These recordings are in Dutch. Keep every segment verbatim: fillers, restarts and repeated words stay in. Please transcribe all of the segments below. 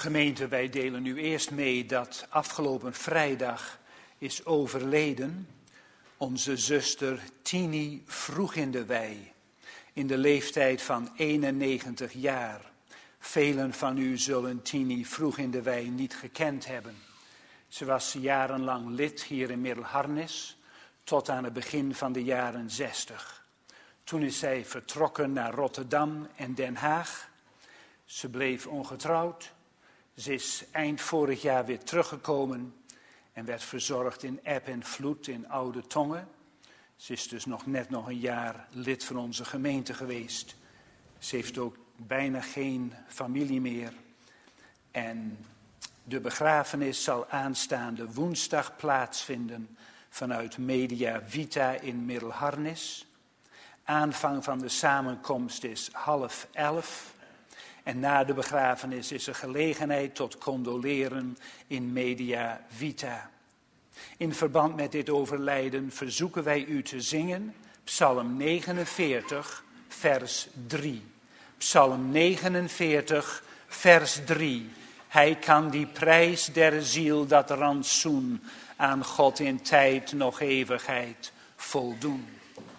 Gemeente, wij delen u eerst mee dat afgelopen vrijdag is overleden onze zuster Tini Vroeg in de Wei, in de leeftijd van eenennegentig jaar. Velen van u zullen Tini Vroeg in de Wei niet gekend hebben. Ze was jarenlang lid hier in Middelharnis, tot aan het begin van de jaren zestig. Toen is zij vertrokken naar Rotterdam en Den Haag. Ze bleef ongetrouwd. Ze is eind vorig jaar weer teruggekomen en werd verzorgd in eb en vloed in Oude Tongen. Ze is dus nog net nog een jaar lid van onze gemeente geweest. Ze heeft ook bijna geen familie meer. En de begrafenis zal aanstaande woensdag plaatsvinden vanuit Media Vita in Middelharnis. Aanvang van de samenkomst is half elf. En na de begrafenis is er gelegenheid tot condoleren in Media Vita. In verband met dit overlijden verzoeken wij u te zingen Psalm negenenveertig, vers drie. Psalm negenenveertig, vers drie. Hij kan die prijs der ziel, dat rantsoen, aan God in tijd nog eeuwigheid voldoen.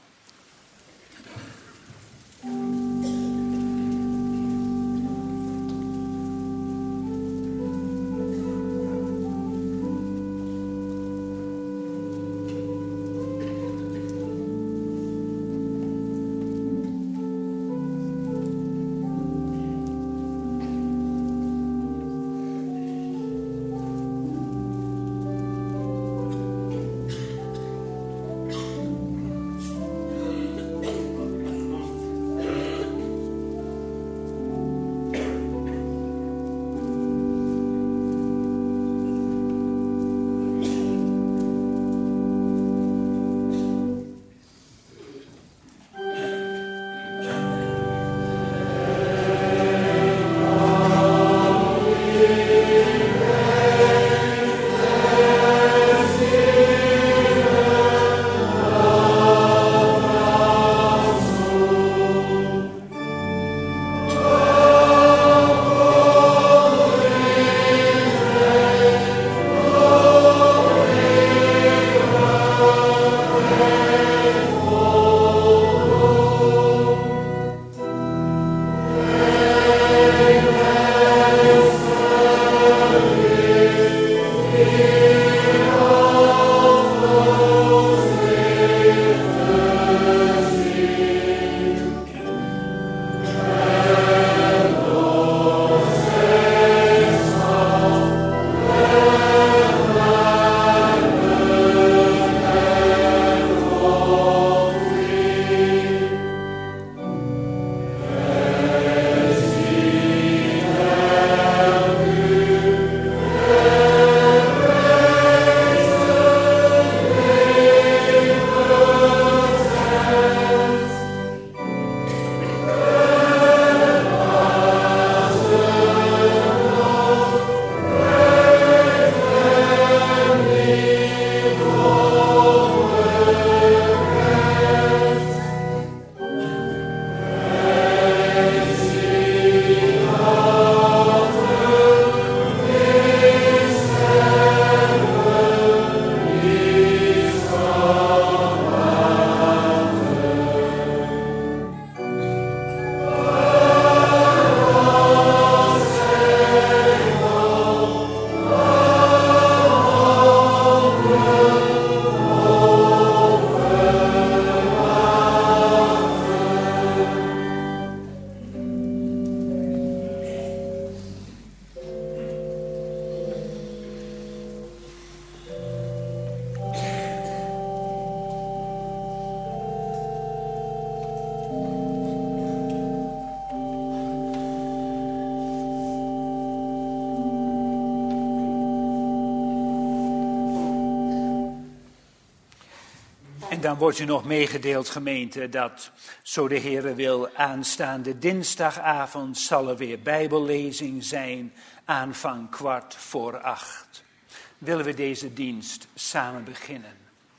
En dan wordt u nog meegedeeld, gemeente, dat zo de Heere wil aanstaande dinsdagavond zal er weer bijbellezing zijn, aanvang kwart voor acht. Willen we deze dienst samen beginnen.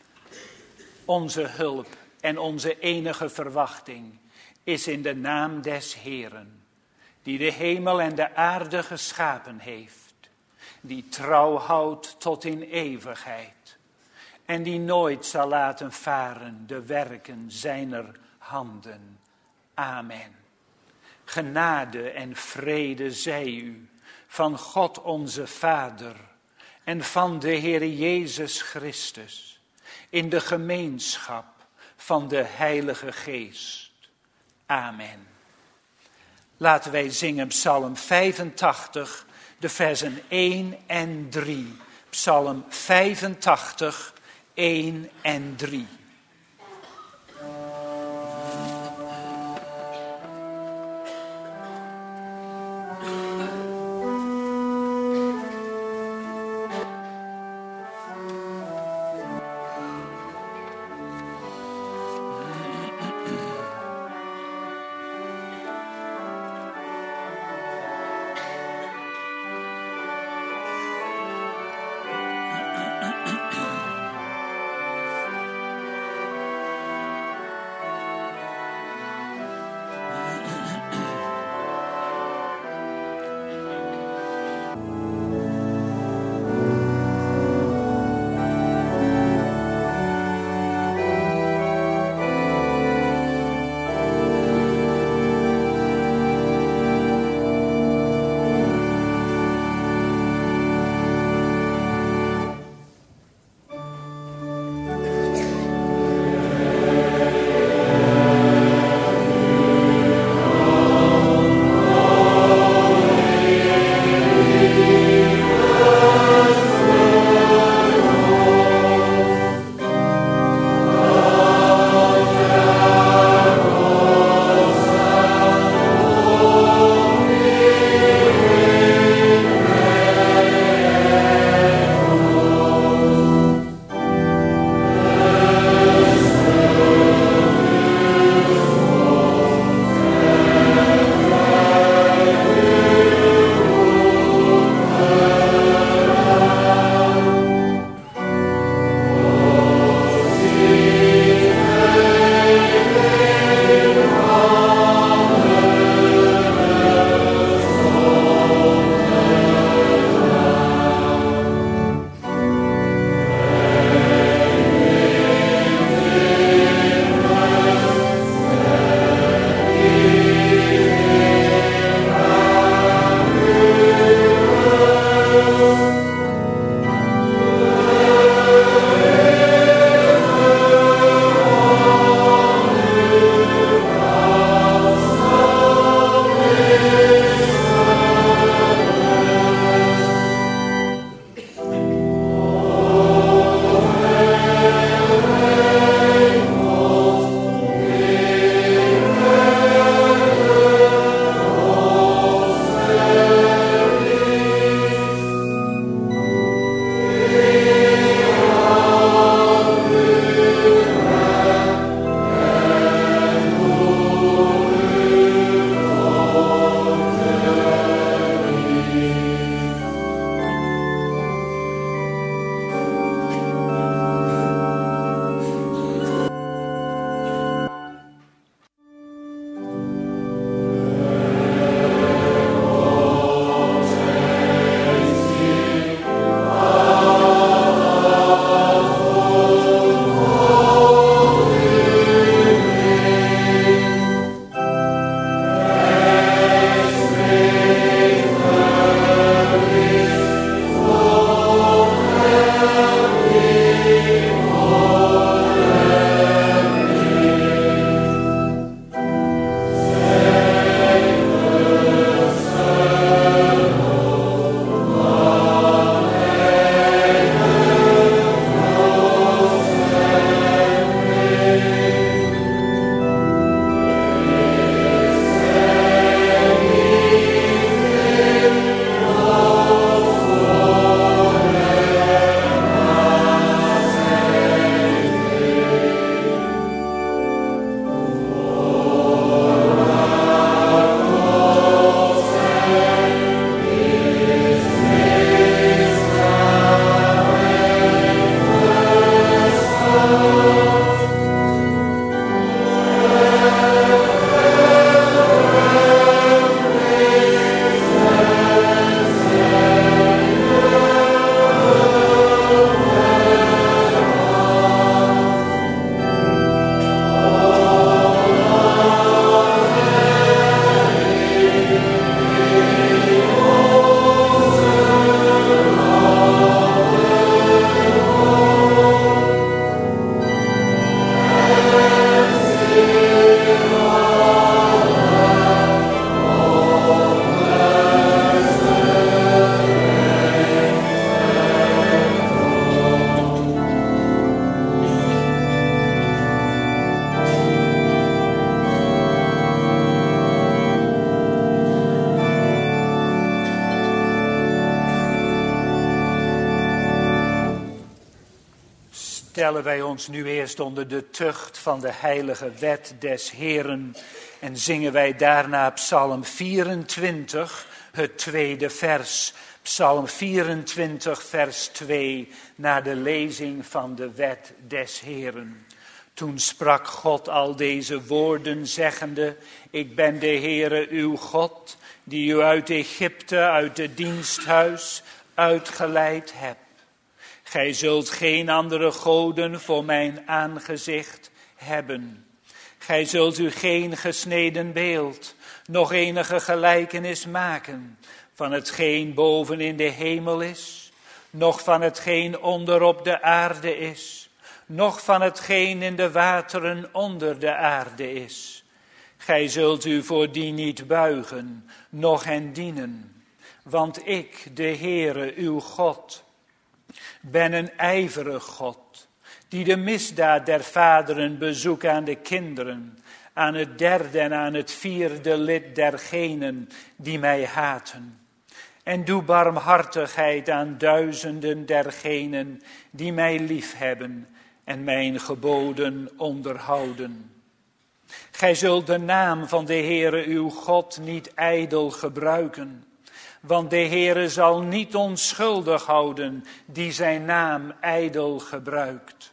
Onze hulp en onze enige verwachting is in de naam des Heeren, die de hemel en de aarde geschapen heeft, die trouw houdt tot in eeuwigheid en die nooit zal laten varen de werken zijner handen. Amen. Genade en vrede zij u van God onze Vader en van de Heer Jezus Christus in de gemeenschap van de Heilige Geest. Amen. Laten wij zingen Psalm vijfentachtig, de versen één en drie. Psalm vijfentachtig, één en drie. stellen wij ons nu eerst onder de tucht van de heilige wet des Heeren en zingen wij daarna Psalm vierentwintig, het tweede vers. Psalm vierentwintig, vers twee, na de lezing van de wet des Heeren. Toen sprak God al deze woorden, zeggende: Ik ben de Heere uw God, die u uit Egypte, uit het diensthuis, uitgeleid heb. Gij zult geen andere goden voor mijn aangezicht hebben. Gij zult u geen gesneden beeld, nog enige gelijkenis maken van hetgeen boven in de hemel is, noch van hetgeen onder op de aarde is, noch van hetgeen in de wateren onder de aarde is. Gij zult u voor die niet buigen, noch hen dienen. Want ik, de Heere, uw God, ben een ijverig God, die de misdaad der vaderen bezoekt aan de kinderen, aan het derde en aan het vierde lid dergenen die mij haten. En doe barmhartigheid aan duizenden dergenen die mij liefhebben en mijn geboden onderhouden. Gij zult de naam van de Heere uw God niet ijdel gebruiken, want de Heere zal niet onschuldig houden die zijn naam ijdel gebruikt.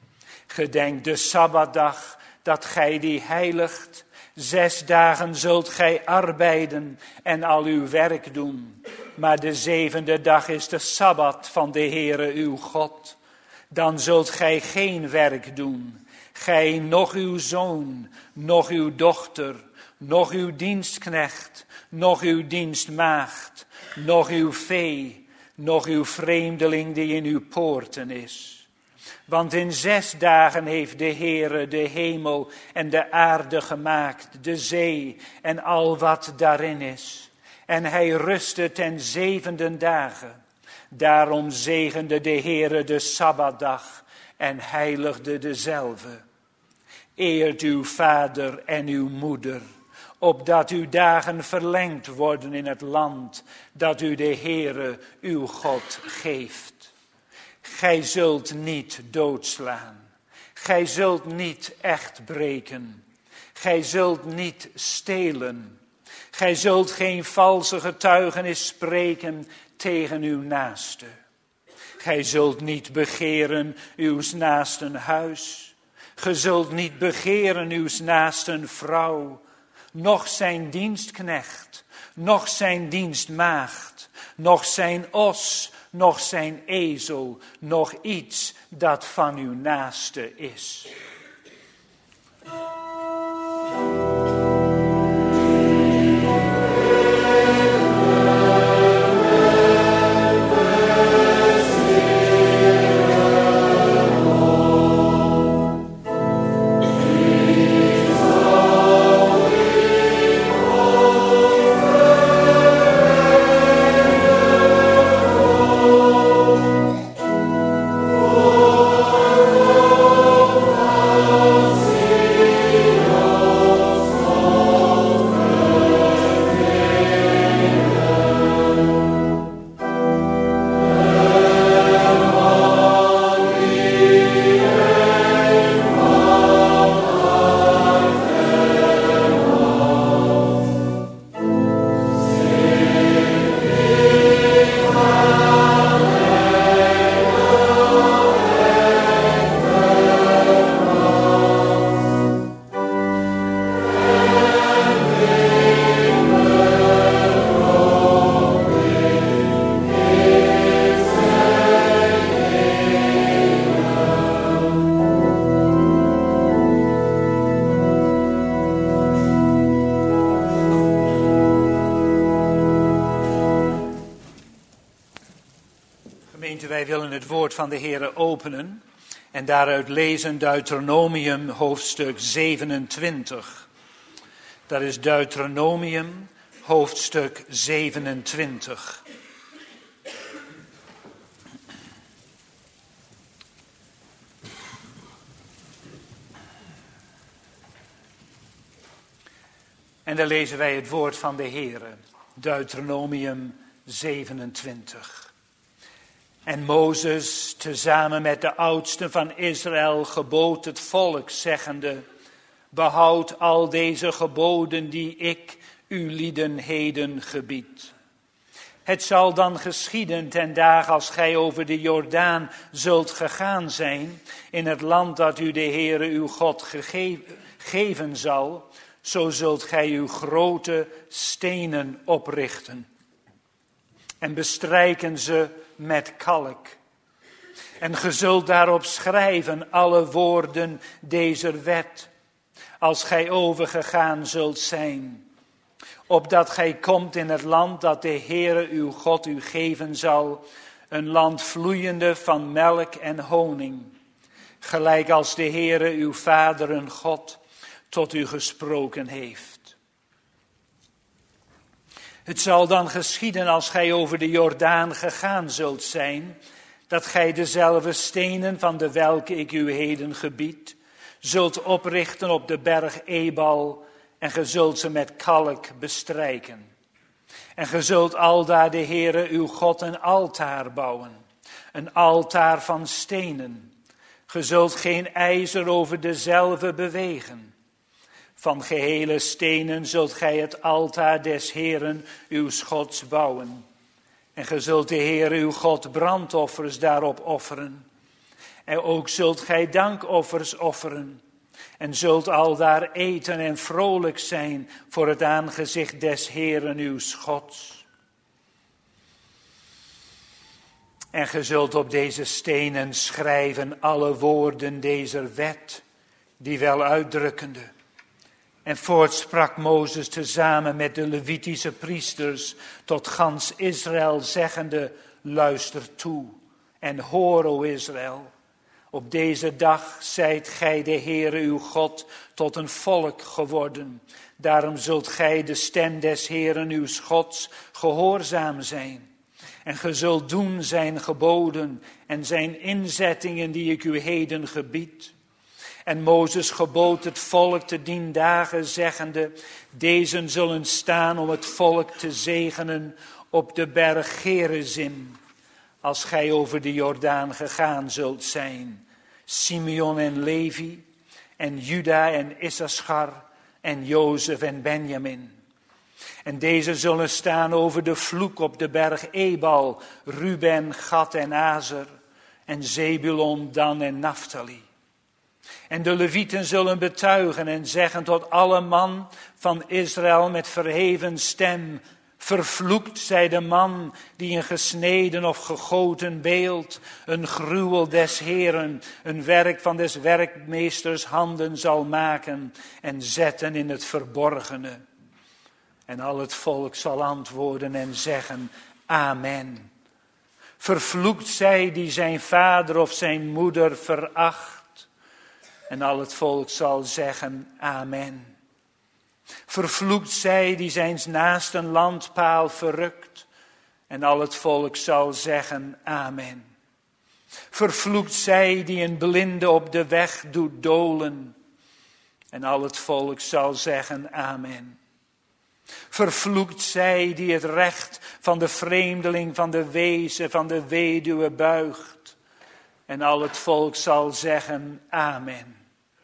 Gedenk de Sabbatdag dat gij die heiligt. Zes dagen zult gij arbeiden en al uw werk doen. Maar de zevende dag is de Sabbat van de Heere uw God. Dan zult gij geen werk doen. Gij, noch uw zoon, noch uw dochter, noch uw dienstknecht, noch uw dienstmaagd, noch uw vee, noch uw vreemdeling die in uw poorten is. Want in zes dagen heeft de Heere de hemel en de aarde gemaakt, de zee en al wat daarin is. En hij rustte ten zevende dagen. Daarom zegende de Heere de Sabbatdag en heiligde dezelve. Eert uw vader en uw moeder, opdat uw dagen verlengd worden in het land dat u de Heere uw God geeft. Gij zult niet doodslaan. Gij zult niet echt breken. Gij zult niet stelen. Gij zult geen valse getuigenis spreken tegen uw naaste. Gij zult niet begeren uw naasten huis. Gij zult niet begeren uw naasten vrouw, noch zijn dienstknecht, noch zijn dienstmaagd, noch zijn os, noch zijn ezel, noch iets dat van uw naaste is. Wij willen het woord van de Heere openen en daaruit lezen Deuteronomium hoofdstuk zevenentwintig. Dat is Deuteronomium hoofdstuk zevenentwintig. En dan lezen wij het woord van de Heere, Deuteronomium zevenentwintig. En Mozes, tezamen met de oudsten van Israël, gebood het volk, zeggende: behoud al deze geboden die ik uw lieden heden gebied. Het zal dan geschieden ten dagen als gij over de Jordaan zult gegaan zijn, in het land dat u de Heere uw God gegeven, geven zal, zo zult gij uw grote stenen oprichten en bestrijken ze met kalk. En ge zult daarop schrijven alle woorden dezer wet, als gij overgegaan zult zijn, opdat gij komt in het land dat de Heere uw God u geven zal, een land vloeiende van melk en honing, gelijk als de Heere uw vaderen God tot u gesproken heeft. Het zal dan geschieden als gij over de Jordaan gegaan zult zijn, dat gij dezelfde stenen van de welke ik u heden gebied, zult oprichten op de berg Ebal, en ge zult ze met kalk bestrijken. En ge zult aldaar de Heere uw God een altaar bouwen, een altaar van stenen. Ge zult geen ijzer over dezelfde bewegen. Van gehele stenen zult gij het altaar des Heeren uw Gods bouwen. En ge zult de Heere uw God brandoffers daarop offeren. En ook zult gij dankoffers offeren. En zult aldaar eten en vrolijk zijn voor het aangezicht des Heeren uw Gods. En ge zult op deze stenen schrijven alle woorden dezer wet, die wel uitdrukkende. En voorts sprak Mozes tezamen met de Levitische priesters tot gans Israël, zeggende: luister toe en hoor, o Israël. Op deze dag zijt gij de Heere uw God tot een volk geworden. Daarom zult gij de stem des Heeren uw Gods gehoorzaam zijn. En ge zult doen zijn geboden en zijn inzettingen die ik u heden gebied. En Mozes gebood het volk te dien dagen, zeggende: dezen zullen staan om het volk te zegenen op de berg Gerizim, als gij over de Jordaan gegaan zult zijn. Simeon en Levi, en Juda en Issachar, en Jozef en Benjamin. En deze zullen staan over de vloek op de berg Ebal, Ruben, Gad en Azer, en Zebulon, Dan en Naphtali. En de Levieten zullen betuigen en zeggen tot alle man van Israël met verheven stem: vervloekt zij de man die een gesneden of gegoten beeld, een gruwel des Heeren, een werk van des werkmeesters handen zal maken en zetten in het verborgene. En al het volk zal antwoorden en zeggen: amen. Vervloekt zij die zijn vader of zijn moeder veracht. En al het volk zal zeggen: amen. Vervloekt zij die zijn naasten landpaal verrukt. En al het volk zal zeggen: amen. Vervloekt zij die een blinde op de weg doet dolen. En al het volk zal zeggen: amen. Vervloekt zij die het recht van de vreemdeling, van de wezen, van de weduwe buigt. En al het volk zal zeggen: amen.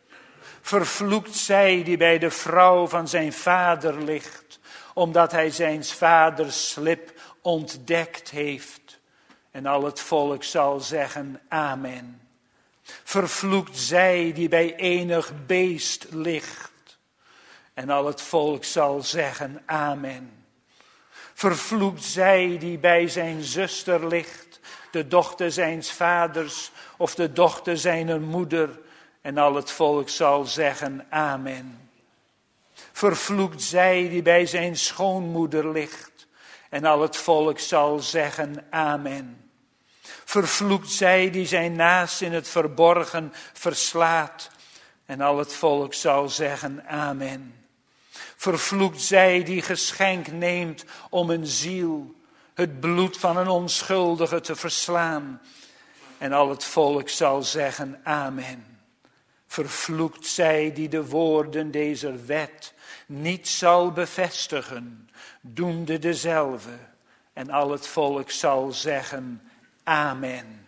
Vervloekt zij die bij de vrouw van zijn vader ligt, omdat hij zijn vaders slip ontdekt heeft. En al het volk zal zeggen: amen. Vervloekt zij die bij enig beest ligt. En al het volk zal zeggen: amen. Vervloekt zij die bij zijn zuster ligt, de dochter zijns vaders of de dochter zijner moeder. En al het volk zal zeggen: amen. Vervloekt zij die bij zijn schoonmoeder ligt. En al het volk zal zeggen: amen. Vervloekt zij die zijn naast in het verborgen verslaat. En al het volk zal zeggen: amen. Vervloekt zij die geschenk neemt om een ziel, het bloed van een onschuldige te verslaan. En al het volk zal zeggen: amen. Vervloekt zij die de woorden dezer wet niet zal bevestigen, doende dezelfde. En al het volk zal zeggen: Amen.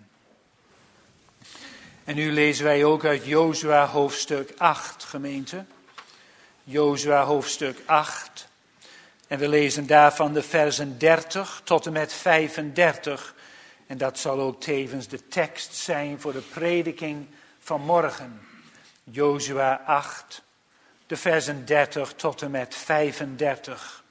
En nu lezen wij ook uit Jozua hoofdstuk acht, gemeente. Jozua hoofdstuk acht. En we lezen daarvan de versen dertig tot en met vijfendertig. En dat zal ook tevens de tekst zijn voor de prediking van morgen. Jozua acht, de versen dertig tot en met vijfendertig.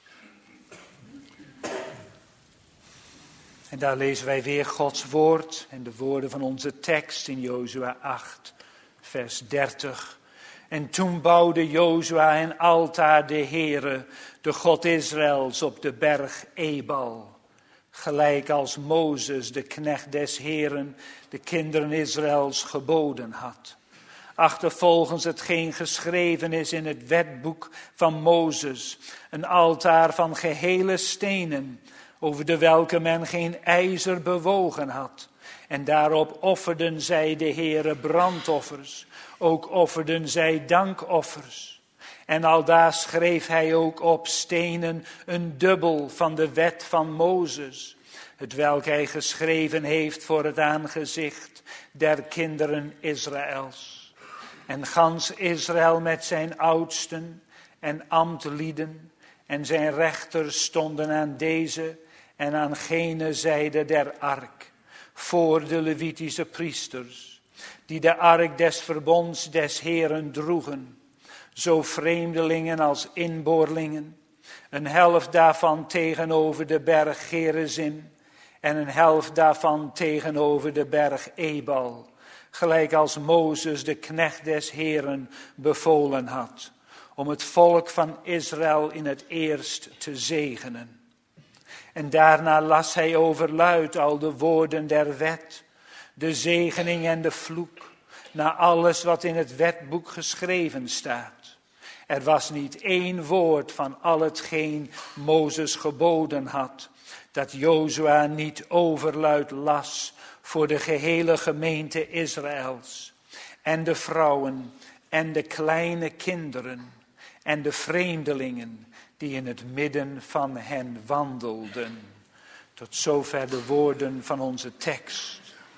En daar lezen wij weer Gods woord en de woorden van onze tekst in Jozua acht, vers dertig. En toen bouwde Jozua een altaar de Heere, de God Israëls, op de berg Ebal. Gelijk als Mozes, de knecht des Heeren, de kinderen Israëls geboden had. Achtervolgens hetgeen geschreven is in het wetboek van Mozes, een altaar van gehele stenen, over de welke men geen ijzer bewogen had. En daarop offerden zij de Heere brandoffers, ook offerden zij dankoffers. En aldaar schreef hij ook op stenen een dubbel van de wet van Mozes, het welk hij geschreven heeft voor het aangezicht der kinderen Israëls. En gans Israël met zijn oudsten en ambtlieden en zijn rechters stonden aan deze en aan gene zijde der ark, voor de Levitische priesters, die de ark des verbonds des Heeren droegen, zo vreemdelingen als inboorlingen, een helft daarvan tegenover de berg Gerizim en een helft daarvan tegenover de berg Ebal, gelijk als Mozes de knecht des Heeren bevolen had, om het volk van Israël in het eerst te zegenen. En daarna las hij overluid al de woorden der wet, de zegening en de vloek, na alles wat in het wetboek geschreven staat. Er was niet één woord van al hetgeen Mozes geboden had, dat Jozua niet overluid las voor de gehele gemeente Israëls, en de vrouwen en de kleine kinderen en de vreemdelingen die in het midden van hen wandelden. Tot zover de woorden van onze tekst.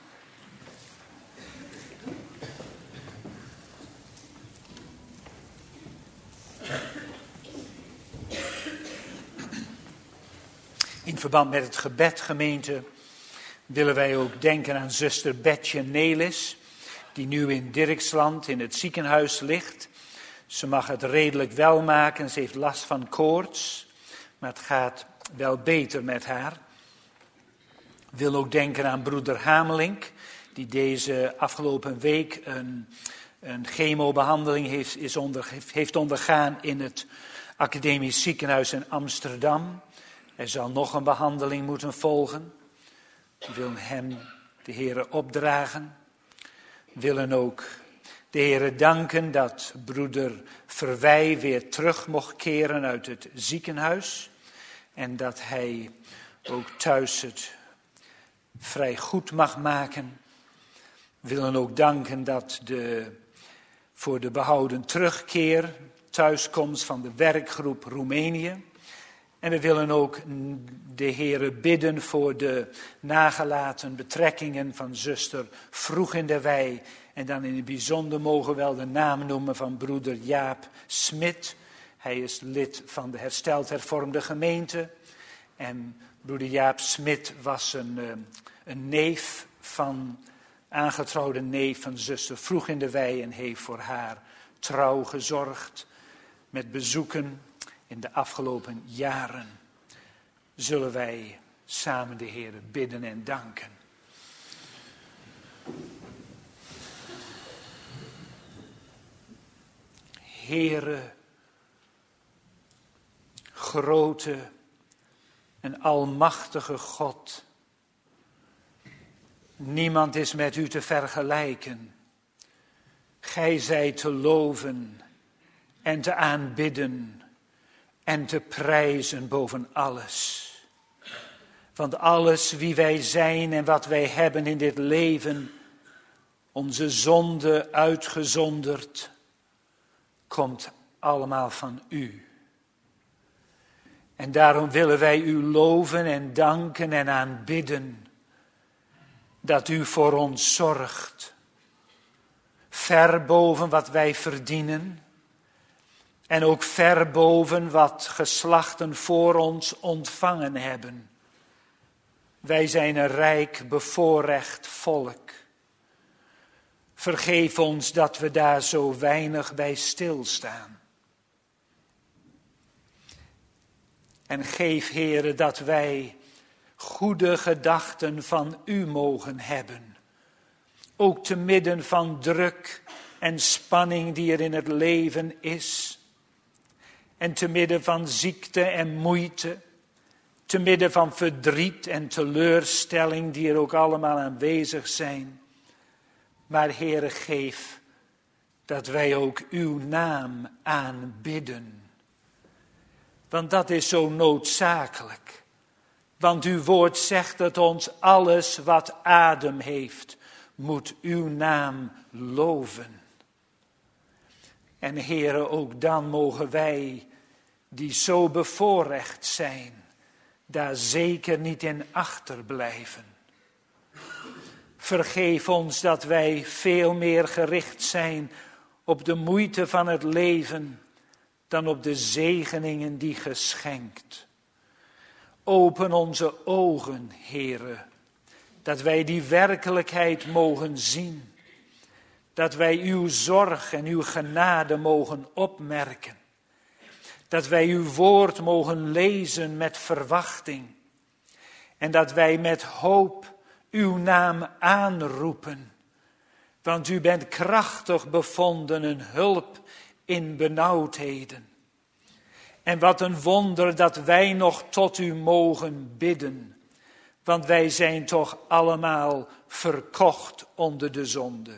In verband met het gebed, gemeente, willen wij ook denken aan zuster Betje Nelis, die nu in Dirksland in het ziekenhuis ligt. Ze mag het redelijk wel maken, ze heeft last van koorts, maar het gaat wel beter met haar. Ik wil ook denken aan broeder Hamelink, die deze afgelopen week een, een chemobehandeling heeft, is onder, heeft ondergaan in het academisch ziekenhuis in Amsterdam. Er zal nog een behandeling moeten volgen. We willen hem de Heere opdragen. We willen ook de Heere danken dat broeder Verwij weer terug mocht keren uit het ziekenhuis. En dat hij ook thuis het vrij goed mag maken. We willen ook danken dat de, voor de behouden terugkeer, thuiskomst van de werkgroep Roemenië. En we willen ook de Heere bidden voor de nagelaten betrekkingen van zuster Vroeg in de Wei. En dan in het bijzonder mogen we wel de naam noemen van broeder Jaap Smit. Hij is lid van de Hersteld Hervormde Gemeente. En broeder Jaap Smit was een, een neef van, aangetrouwde neef van zuster Vroeg in de Wei. En heeft voor haar trouw gezorgd met bezoeken in de afgelopen jaren. Zullen wij samen de Heere bidden en danken. Heere, grote en almachtige God, niemand is met u te vergelijken. Gij zijt te loven en te aanbidden en te prijzen boven alles. Want alles wie wij zijn en wat wij hebben in dit leven, onze zonde uitgezonderd, komt allemaal van u. En daarom willen wij u loven en danken en aanbidden. dat u voor ons zorgt. Ver boven wat wij verdienen. En ook ver boven wat geslachten voor ons ontvangen hebben. Wij zijn een rijk bevoorrecht volk. Vergeef ons dat we daar zo weinig bij stilstaan. En geef, Heere, dat wij goede gedachten van u mogen hebben. Ook te midden van druk en spanning die er in het leven is. En te midden van ziekte en moeite. Te midden van verdriet en teleurstelling die er ook allemaal aanwezig zijn. Maar Heere, geef dat wij ook uw naam aanbidden. Want dat is zo noodzakelijk. Want uw woord zegt dat ons alles wat adem heeft, moet uw naam loven. En Heere, ook dan mogen wij, die zo bevoorrecht zijn, daar zeker niet in achterblijven. Vergeef ons dat wij veel meer gericht zijn op de moeite van het leven dan op de zegeningen die geschenkt. Open onze ogen, Heere, dat wij die werkelijkheid mogen zien. Dat wij uw zorg en uw genade mogen opmerken. Dat wij uw woord mogen lezen met verwachting. En dat wij met hoop uw naam aanroepen. Want u bent krachtig bevonden een hulp in benauwdheden. En wat een wonder dat wij nog tot u mogen bidden. Want wij zijn toch allemaal verkocht onder de zonde.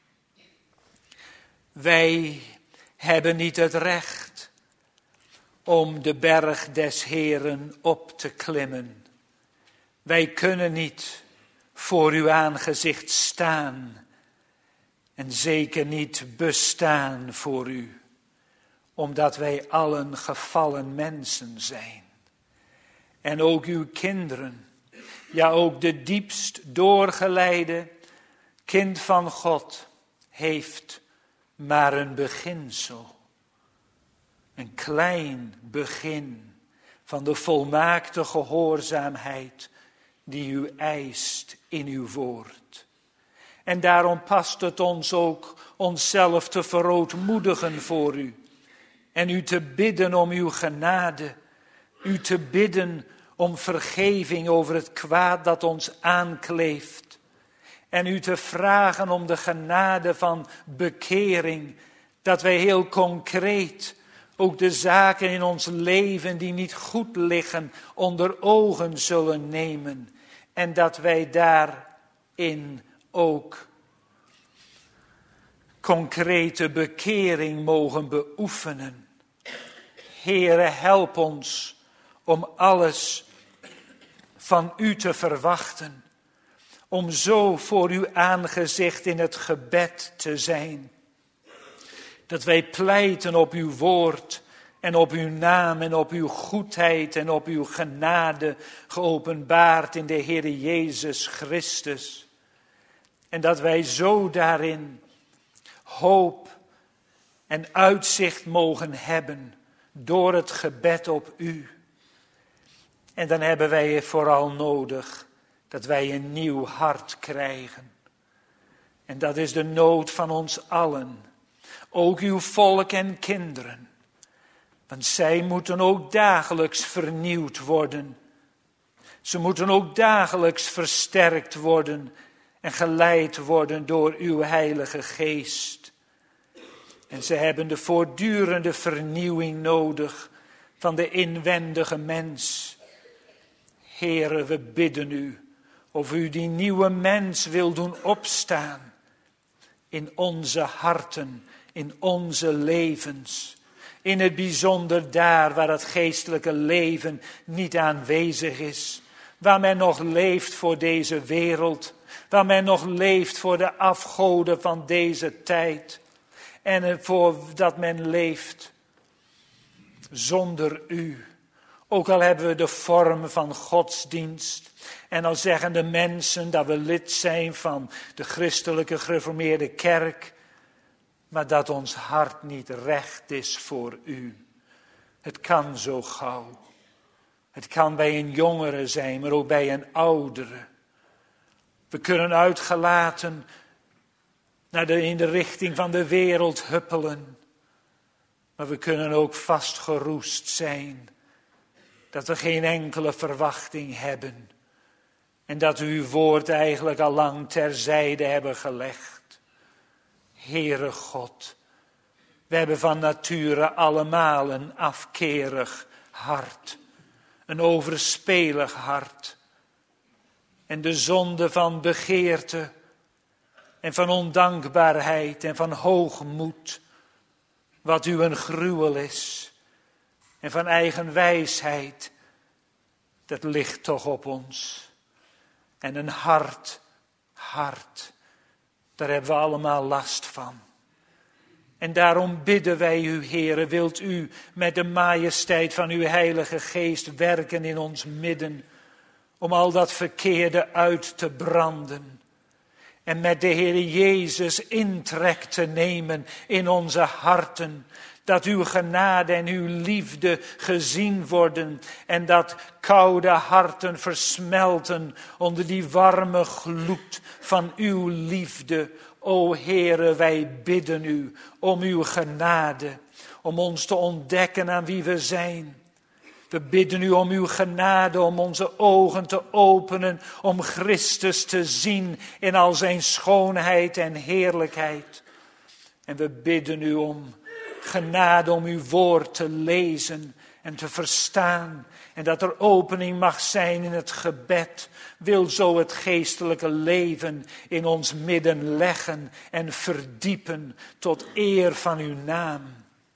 Wij hebben niet het recht om de berg des Heeren op te klimmen. Wij kunnen niet voor uw aangezicht staan en zeker niet bestaan voor u, omdat wij allen gevallen mensen zijn. En ook uw kinderen, ja ook de diepst doorgeleide kind van God, heeft maar een beginsel. Een klein begin van de volmaakte gehoorzaamheid die u eist in uw woord. En daarom past het ons ook onszelf te verootmoedigen voor u. En u te bidden om uw genade. U te bidden om vergeving over het kwaad dat ons aankleeft. En u te vragen om de genade van bekering. Dat wij heel concreet ook de zaken in ons leven die niet goed liggen onder ogen zullen nemen. En dat wij daarin ook concrete bekering mogen beoefenen. Heere, help ons om alles van u te verwachten. Om zo voor uw aangezicht in het gebed te zijn. Dat wij pleiten op uw woord en op uw naam en op uw goedheid en op uw genade geopenbaard in de Heere Jezus Christus. En dat wij zo daarin hoop en uitzicht mogen hebben door het gebed op u. En dan hebben wij vooral nodig dat wij een nieuw hart krijgen. En dat is de nood van ons allen. Ook uw volk en kinderen. Want zij moeten ook dagelijks vernieuwd worden. Ze moeten ook dagelijks versterkt worden en geleid worden door uw Heilige Geest. En ze hebben de voortdurende vernieuwing nodig van de inwendige mens. Heere, we bidden u of u die nieuwe mens wil doen opstaan in onze harten, in onze levens. In het bijzonder daar waar het geestelijke leven niet aanwezig is. Waar men nog leeft voor deze wereld. Waar men nog leeft voor de afgoden van deze tijd. En voor dat men leeft zonder u. Ook al hebben we de vorm van godsdienst en al zeggen de mensen dat we lid zijn van de christelijke gereformeerde kerk, maar dat ons hart niet recht is voor u. Het kan zo gauw. Het kan bij een jongere zijn, maar ook bij een oudere. We kunnen uitgelaten naar de, in de richting van de wereld huppelen. Maar we kunnen ook vastgeroest zijn. Dat we geen enkele verwachting hebben. En dat we uw woord eigenlijk al lang terzijde hebben gelegd. Heere God, we hebben van nature allemaal een afkerig hart. Een overspelig hart. En de zonde van begeerte en van ondankbaarheid en van hoogmoed, wat u een gruwel is, en van eigen wijsheid, dat ligt toch op ons. En een hard, hart, daar hebben we allemaal last van. En daarom bidden wij u, Heere, wilt u met de majesteit van uw Heilige Geest werken in ons midden, om al dat verkeerde uit te branden. En met de Heere Jezus intrek te nemen in onze harten. Dat uw genade en uw liefde gezien worden. En dat koude harten versmelten onder die warme gloed van uw liefde. O Heere, wij bidden u om uw genade. Om ons te ontdekken aan wie we zijn. We bidden u om uw genade, om onze ogen te openen, om Christus te zien in al zijn schoonheid en heerlijkheid. En we bidden u om genade om uw woord te lezen en te verstaan. En dat er opening mag zijn in het gebed. Wil zo het geestelijke leven in ons midden leggen en verdiepen tot eer van uw naam.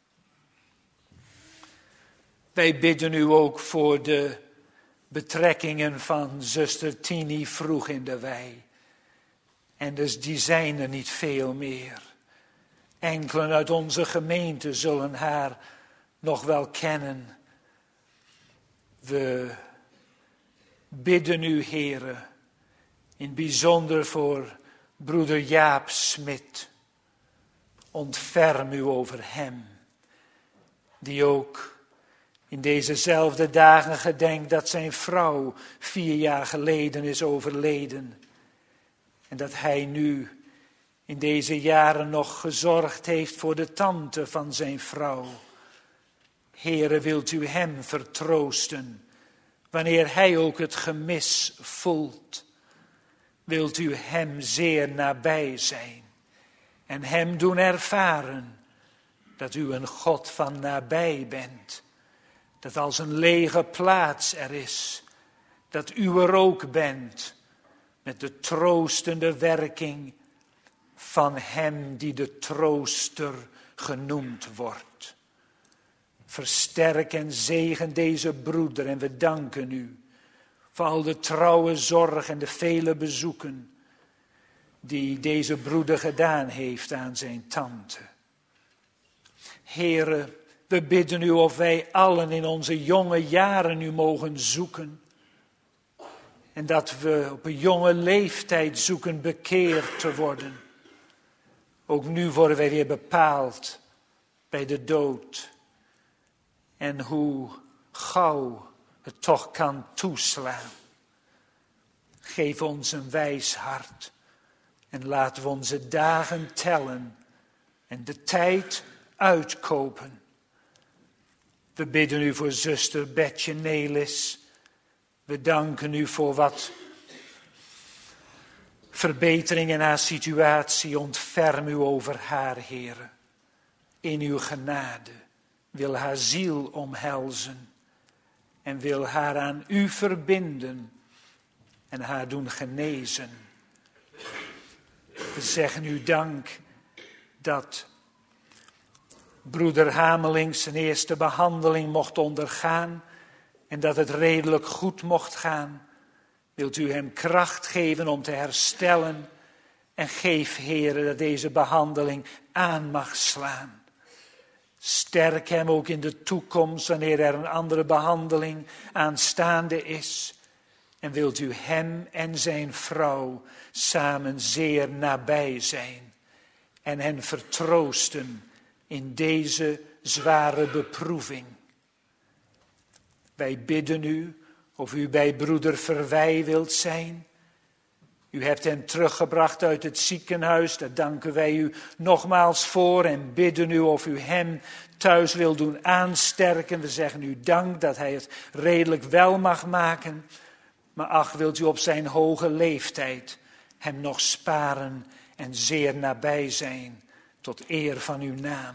Wij bidden u ook voor de betrekkingen van zuster Tini vroeg in de wei. En dus die zijn er niet veel meer. Enkelen uit onze gemeente zullen haar nog wel kennen. We bidden u, Heere, in het bijzonder voor broeder Jaap Smit. Ontferm u over hem, die ook in dezezelfde dagen gedenkt dat zijn vrouw vier jaar geleden is overleden. En dat hij nu in deze jaren nog gezorgd heeft voor de tante van zijn vrouw. Heere, wilt u hem vertroosten, wanneer hij ook het gemis voelt. Wilt u hem zeer nabij zijn en hem doen ervaren dat u een God van nabij bent. Dat als een lege plaats er is, dat u er ook bent met de troostende werking van hem die de trooster genoemd wordt. Versterk en zegen deze broeder en we danken u voor al de trouwe zorg en de vele bezoeken die deze broeder gedaan heeft aan zijn tante. Heere, we bidden u of wij allen in onze jonge jaren u mogen zoeken. En dat we op een jonge leeftijd zoeken bekeerd te worden. Ook nu worden wij weer bepaald bij de dood. En hoe gauw het toch kan toeslaan. Geef ons een wijs hart. En laten we onze dagen tellen. En de tijd uitkopen. We bidden u voor zuster Betje Nelis. We danken u voor wat verbetering in haar situatie. Ontferm u over haar, Heere. In uw genade. Wil haar ziel omhelzen. En wil haar aan u verbinden. En haar doen genezen. We zeggen u dank dat broeder Hameling zijn eerste behandeling mocht ondergaan en dat het redelijk goed mocht gaan. Wilt u hem kracht geven om te herstellen en geef, Heere, dat deze behandeling aan mag slaan. Sterk hem ook in de toekomst wanneer er een andere behandeling aanstaande is. En wilt u hem en zijn vrouw samen zeer nabij zijn en hen vertroosten in deze zware beproeving. Wij bidden u of u bij broeder Verwij wilt zijn. U hebt hem teruggebracht uit het ziekenhuis, daar danken wij u nogmaals voor en bidden u of u hem thuis wil doen aansterken. We zeggen u dank dat hij het redelijk wel mag maken. Maar ach, wilt u op zijn hoge leeftijd hem nog sparen en zeer nabij zijn tot eer van uw naam.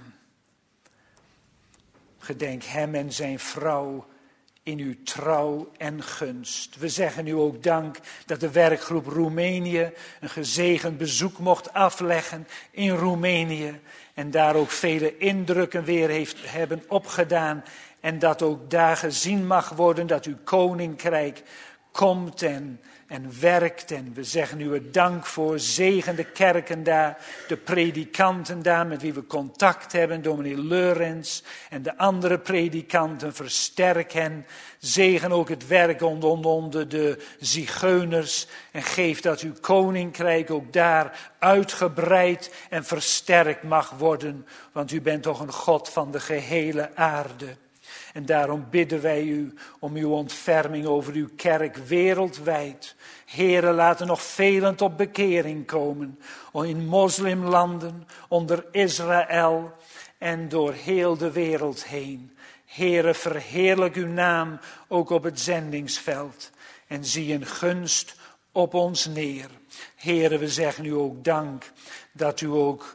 Gedenk hem en zijn vrouw in uw trouw en gunst. We zeggen u ook dank dat de werkgroep Roemenië een gezegend bezoek mocht afleggen in Roemenië. En daar ook vele indrukken weer heeft, hebben opgedaan. En dat ook daar gezien mag worden dat uw koninkrijk komt en, en werkt. En we zeggen u het dank voor. Zegen de kerken daar, de predikanten daar met wie we contact hebben. Dominee Leurens en de andere predikanten. Versterk hen. Zegen ook het werk onder, onder de zigeuners. En geef dat uw koninkrijk ook daar uitgebreid en versterkt mag worden. Want u bent toch een God van de gehele aarde. En daarom bidden wij u om uw ontferming over uw kerk wereldwijd. Heere, laat er nog velen tot bekering komen. In moslimlanden, onder Israël en door heel de wereld heen. Heere, verheerlijk uw naam ook op het zendingsveld. En zie een gunst op ons neer. Heere, we zeggen u ook dank dat u ook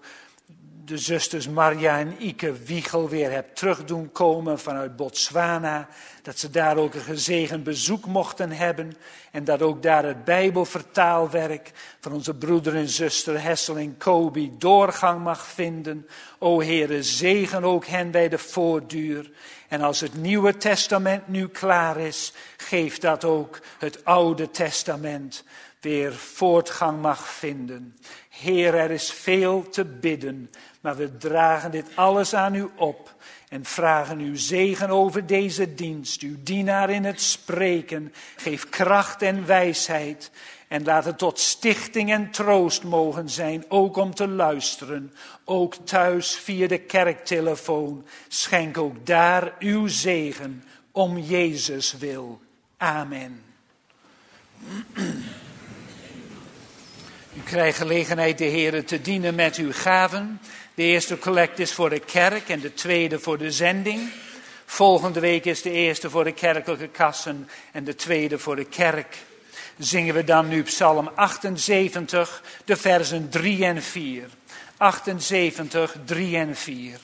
de zusters Marja en Ike Wiegel weer hebt terug doen komen vanuit Botswana. Dat ze daar ook een gezegend bezoek mochten hebben. En dat ook daar het Bijbelvertaalwerk van onze broeder en zuster Hessel en Kobi doorgang mag vinden. O Heere, zegen ook hen bij de voortduur. En als het Nieuwe Testament nu klaar is, geef dat ook het Oude Testament weer voortgang mag vinden. Heer, er is veel te bidden, maar we dragen dit alles aan u op en vragen uw zegen over deze dienst, uw dienaar in het spreken. Geef kracht en wijsheid en laat het tot stichting en troost mogen zijn, ook om te luisteren, ook thuis via de kerktelefoon. Schenk ook daar uw zegen, om Jezus wil. Amen. U krijgt gelegenheid de Heere te dienen met uw gaven. De eerste collect is voor de kerk en de tweede voor de zending. Volgende week is de eerste voor de kerkelijke kassen en de tweede voor de kerk. Zingen we dan nu Psalm achtenzeventig, de versen drie en vier. achtenzeventig, drie en vier.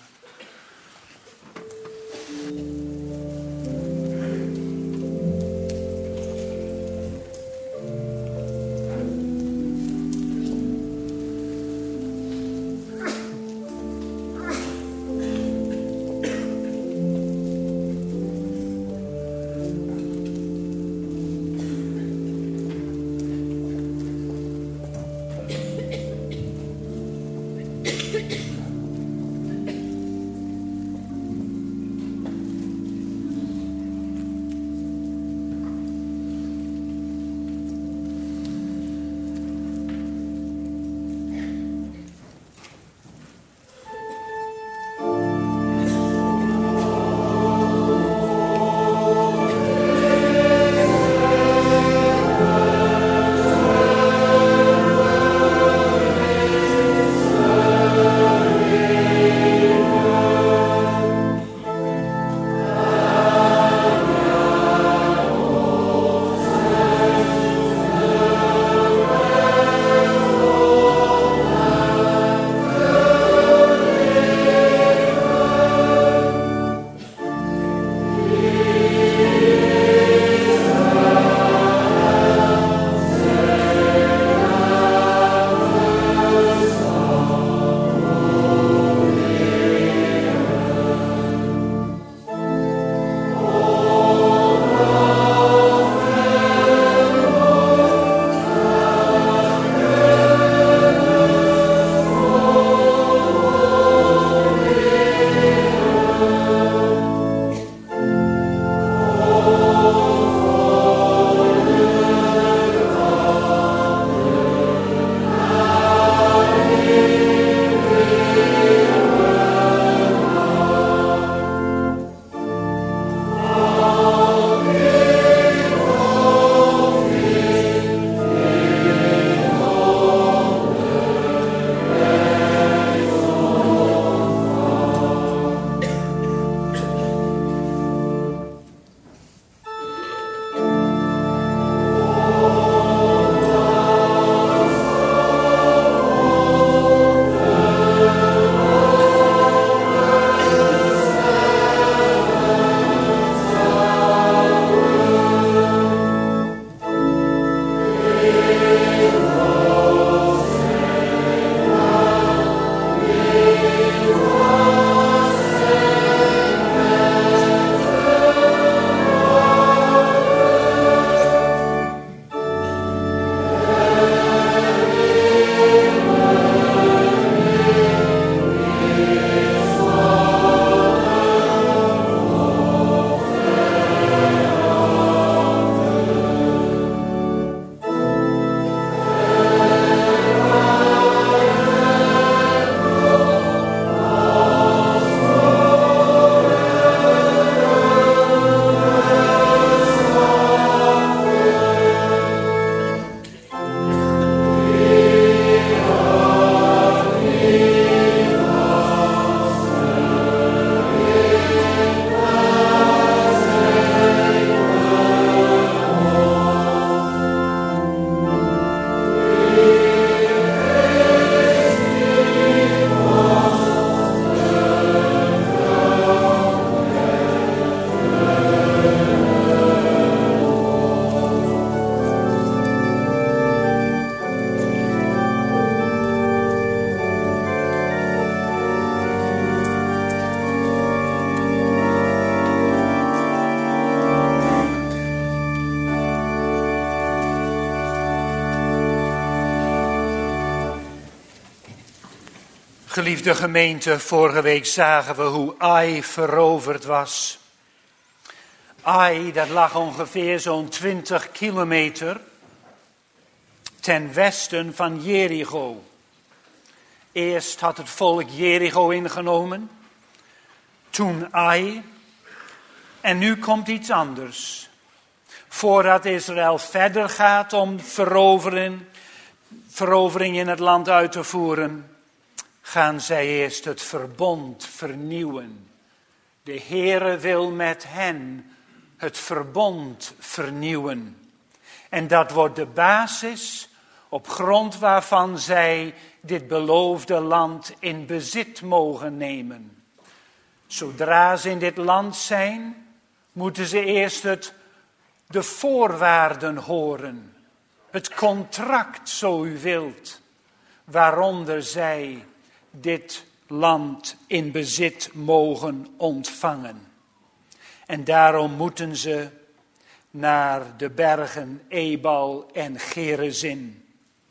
Geliefde gemeente, vorige week zagen we hoe Ai veroverd was. Ai, dat lag ongeveer zo'n twintig kilometer ten westen van Jericho. Eerst had het volk Jericho ingenomen, toen Ai, en nu komt iets anders. Voordat Israël verder gaat om veroveren, verovering in het land uit te voeren, gaan zij eerst het verbond vernieuwen. De Heere wil met hen het verbond vernieuwen. En dat wordt de basis op grond waarvan zij dit beloofde land in bezit mogen nemen. Zodra ze in dit land zijn, moeten ze eerst het, de voorwaarden horen. Het contract, zo u wilt, waaronder zij dit land in bezit mogen ontvangen. En daarom moeten ze naar de bergen Ebal en Gerizim.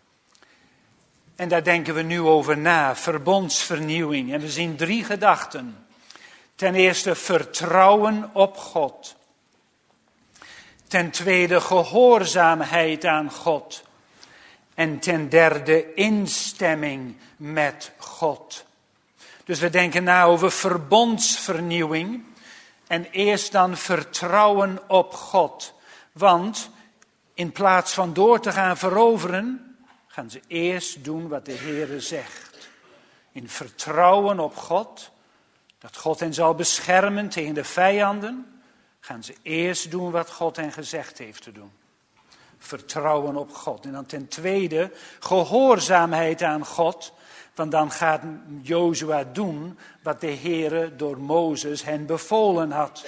En daar denken we nu over na, verbondsvernieuwing. En we zien drie gedachten. Ten eerste vertrouwen op God. Ten tweede gehoorzaamheid aan God. En ten derde instemming met God. Dus we denken na over verbondsvernieuwing. En eerst dan vertrouwen op God. Want in plaats van door te gaan veroveren, gaan ze eerst doen wat de Heere zegt. In vertrouwen op God, dat God hen zal beschermen tegen de vijanden, gaan ze eerst doen wat God hen gezegd heeft te doen. Vertrouwen op God. En dan ten tweede, gehoorzaamheid aan God. Want dan gaat Jozua doen wat de Heere door Mozes hen bevolen had.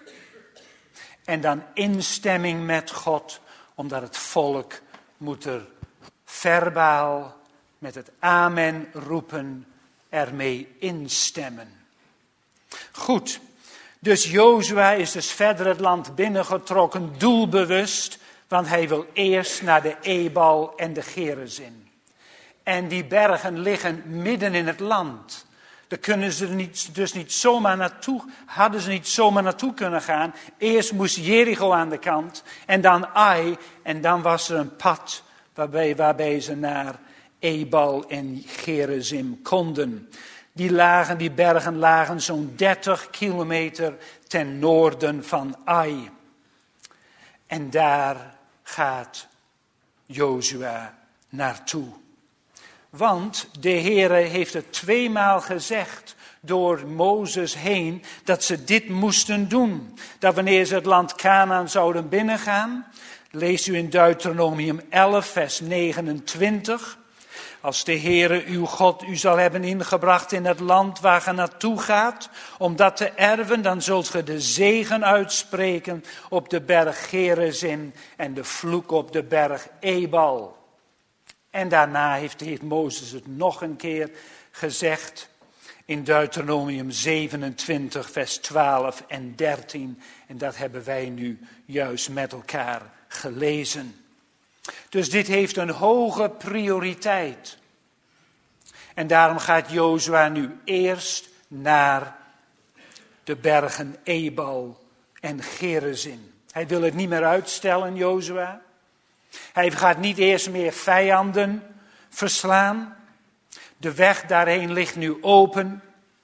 En dan instemming met God, omdat het volk moet er verbaal met het amen roepen ermee instemmen. Goed, dus Jozua is dus verder het land binnengetrokken, doelbewust, want hij wil eerst naar de Ebal en de Gerizim. En die bergen liggen midden in het land. Daar kunnen ze niet, dus niet zomaar naartoe, hadden ze niet zomaar naartoe kunnen gaan. Eerst moest Jericho aan de kant en dan Ai. En dan was er een pad waarbij, waarbij ze naar Ebal en Gerizim konden. Die, lagen, die bergen lagen zo'n dertig kilometer ten noorden van Ai. En daar gaat Jozua naartoe. Want de Heere heeft het tweemaal gezegd door Mozes heen dat ze dit moesten doen. Dat wanneer ze het land Kanaan zouden binnengaan, leest u in Deuteronomium elf vers negenentwintig. Als de Heere uw God u zal hebben ingebracht in het land waar ge naartoe gaat, om dat te erven, dan zult ge de zegen uitspreken op de berg Gerizim en de vloek op de berg Ebal. En daarna heeft, heeft Mozes het nog een keer gezegd in Deuteronomium zevenentwintig vers twaalf en dertien. En dat hebben wij nu juist met elkaar gelezen. Dus dit heeft een hoge prioriteit. En daarom gaat Jozua nu eerst naar de bergen Ebal en Gerizim. Hij wil het niet meer uitstellen, Jozua. Hij gaat niet eerst meer vijanden verslaan. De weg daarheen ligt nu open.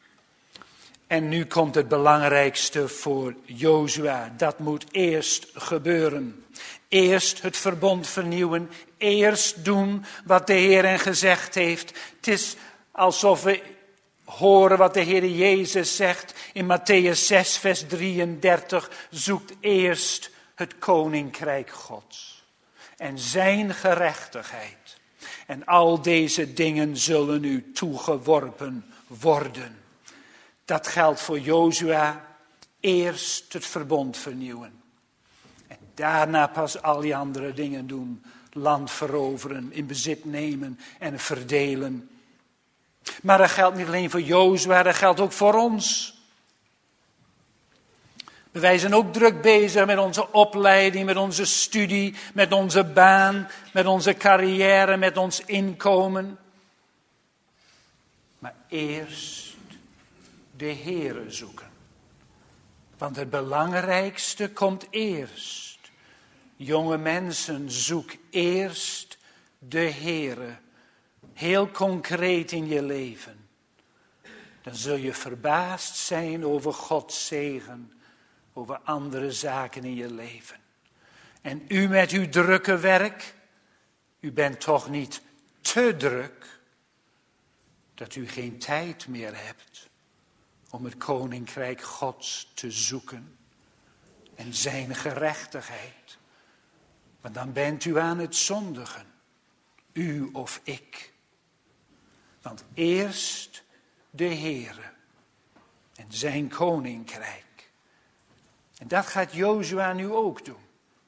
En nu komt het belangrijkste voor Jozua. Dat moet eerst gebeuren. Eerst het verbond vernieuwen. Eerst doen wat de Heer hen gezegd heeft. Het is alsof we horen wat de Heer Jezus zegt in Matthäus zes vers drieëndertig. Zoekt eerst het koninkrijk Gods. En zijn gerechtigheid. En al deze dingen zullen u toegeworpen worden. Dat geldt voor Jozua. Eerst het verbond vernieuwen. En daarna pas al die andere dingen doen. Land veroveren, in bezit nemen en verdelen. Maar dat geldt niet alleen voor Jozua, dat geldt ook voor ons. Wij zijn ook druk bezig met onze opleiding, met onze studie, met onze baan, met onze carrière, met ons inkomen. Maar eerst de Heere zoeken. Want het belangrijkste komt eerst. Jonge mensen, zoek eerst de Heere. Heel concreet in je leven. Dan zul je verbaasd zijn over Gods zegen. Over andere zaken in je leven. En u met uw drukke werk. U bent toch niet te druk. Dat u geen tijd meer hebt. Om het koninkrijk Gods te zoeken. En zijn gerechtigheid. Want dan bent u aan het zondigen. U of ik. Want eerst de Heere. En zijn koninkrijk. En dat gaat Jozua nu ook doen.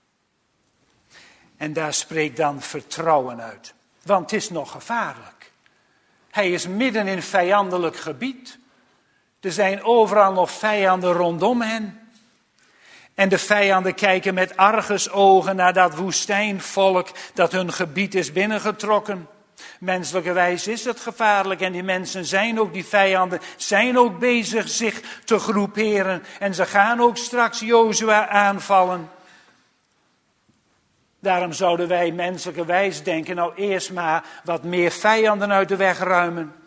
En daar spreekt dan vertrouwen uit. Want het is nog gevaarlijk. Hij is midden in vijandelijk gebied. Er zijn overal nog vijanden rondom hen. En de vijanden kijken met argusogen naar dat woestijnvolk dat hun gebied is binnengetrokken. Menselijkerwijs is het gevaarlijk en die mensen zijn ook, die vijanden, zijn ook bezig zich te groeperen. En ze gaan ook straks Jozua aanvallen. Daarom zouden wij menselijkerwijs denken, nou eerst maar wat meer vijanden uit de weg ruimen.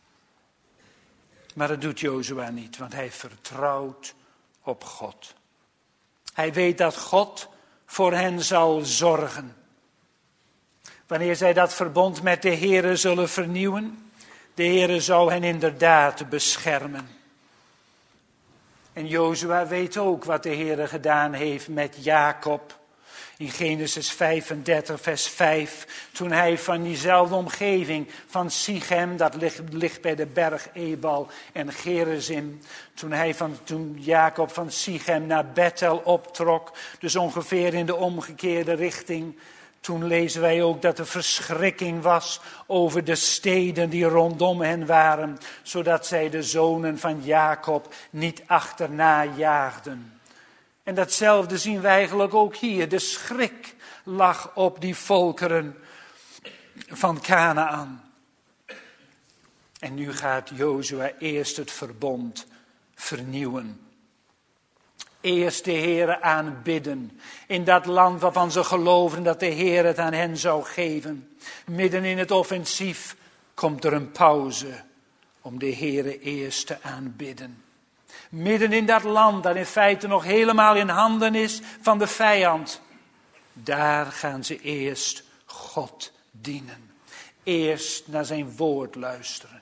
Maar dat doet Jozua niet, want hij vertrouwt op God. Hij weet dat God voor hen zal zorgen. Wanneer zij dat verbond met de Heere zullen vernieuwen, de Heere zou hen inderdaad beschermen. En Jozua weet ook wat de Heere gedaan heeft met Jacob. In Genesis vijfendertig vers vijf, toen hij van diezelfde omgeving van Sichem, dat ligt, ligt bij de berg Ebal en Gerizim, toen, hij van, toen Jacob van Sichem naar Bethel optrok, dus ongeveer in de omgekeerde richting, toen lezen wij ook dat er verschrikking was over de steden die rondom hen waren, zodat zij de zonen van Jacob niet achterna jaagden. En datzelfde zien wij eigenlijk ook hier. De schrik lag op die volkeren van Kanaan. En nu gaat Jozua eerst het verbond vernieuwen. Eerst de Heere aanbidden. In dat land waarvan ze geloven dat de Heer het aan hen zou geven. Midden in het offensief komt er een pauze om de Heere eerst te aanbidden. Midden in dat land dat in feite nog helemaal in handen is van de vijand. Daar gaan ze eerst God dienen. Eerst naar zijn woord luisteren.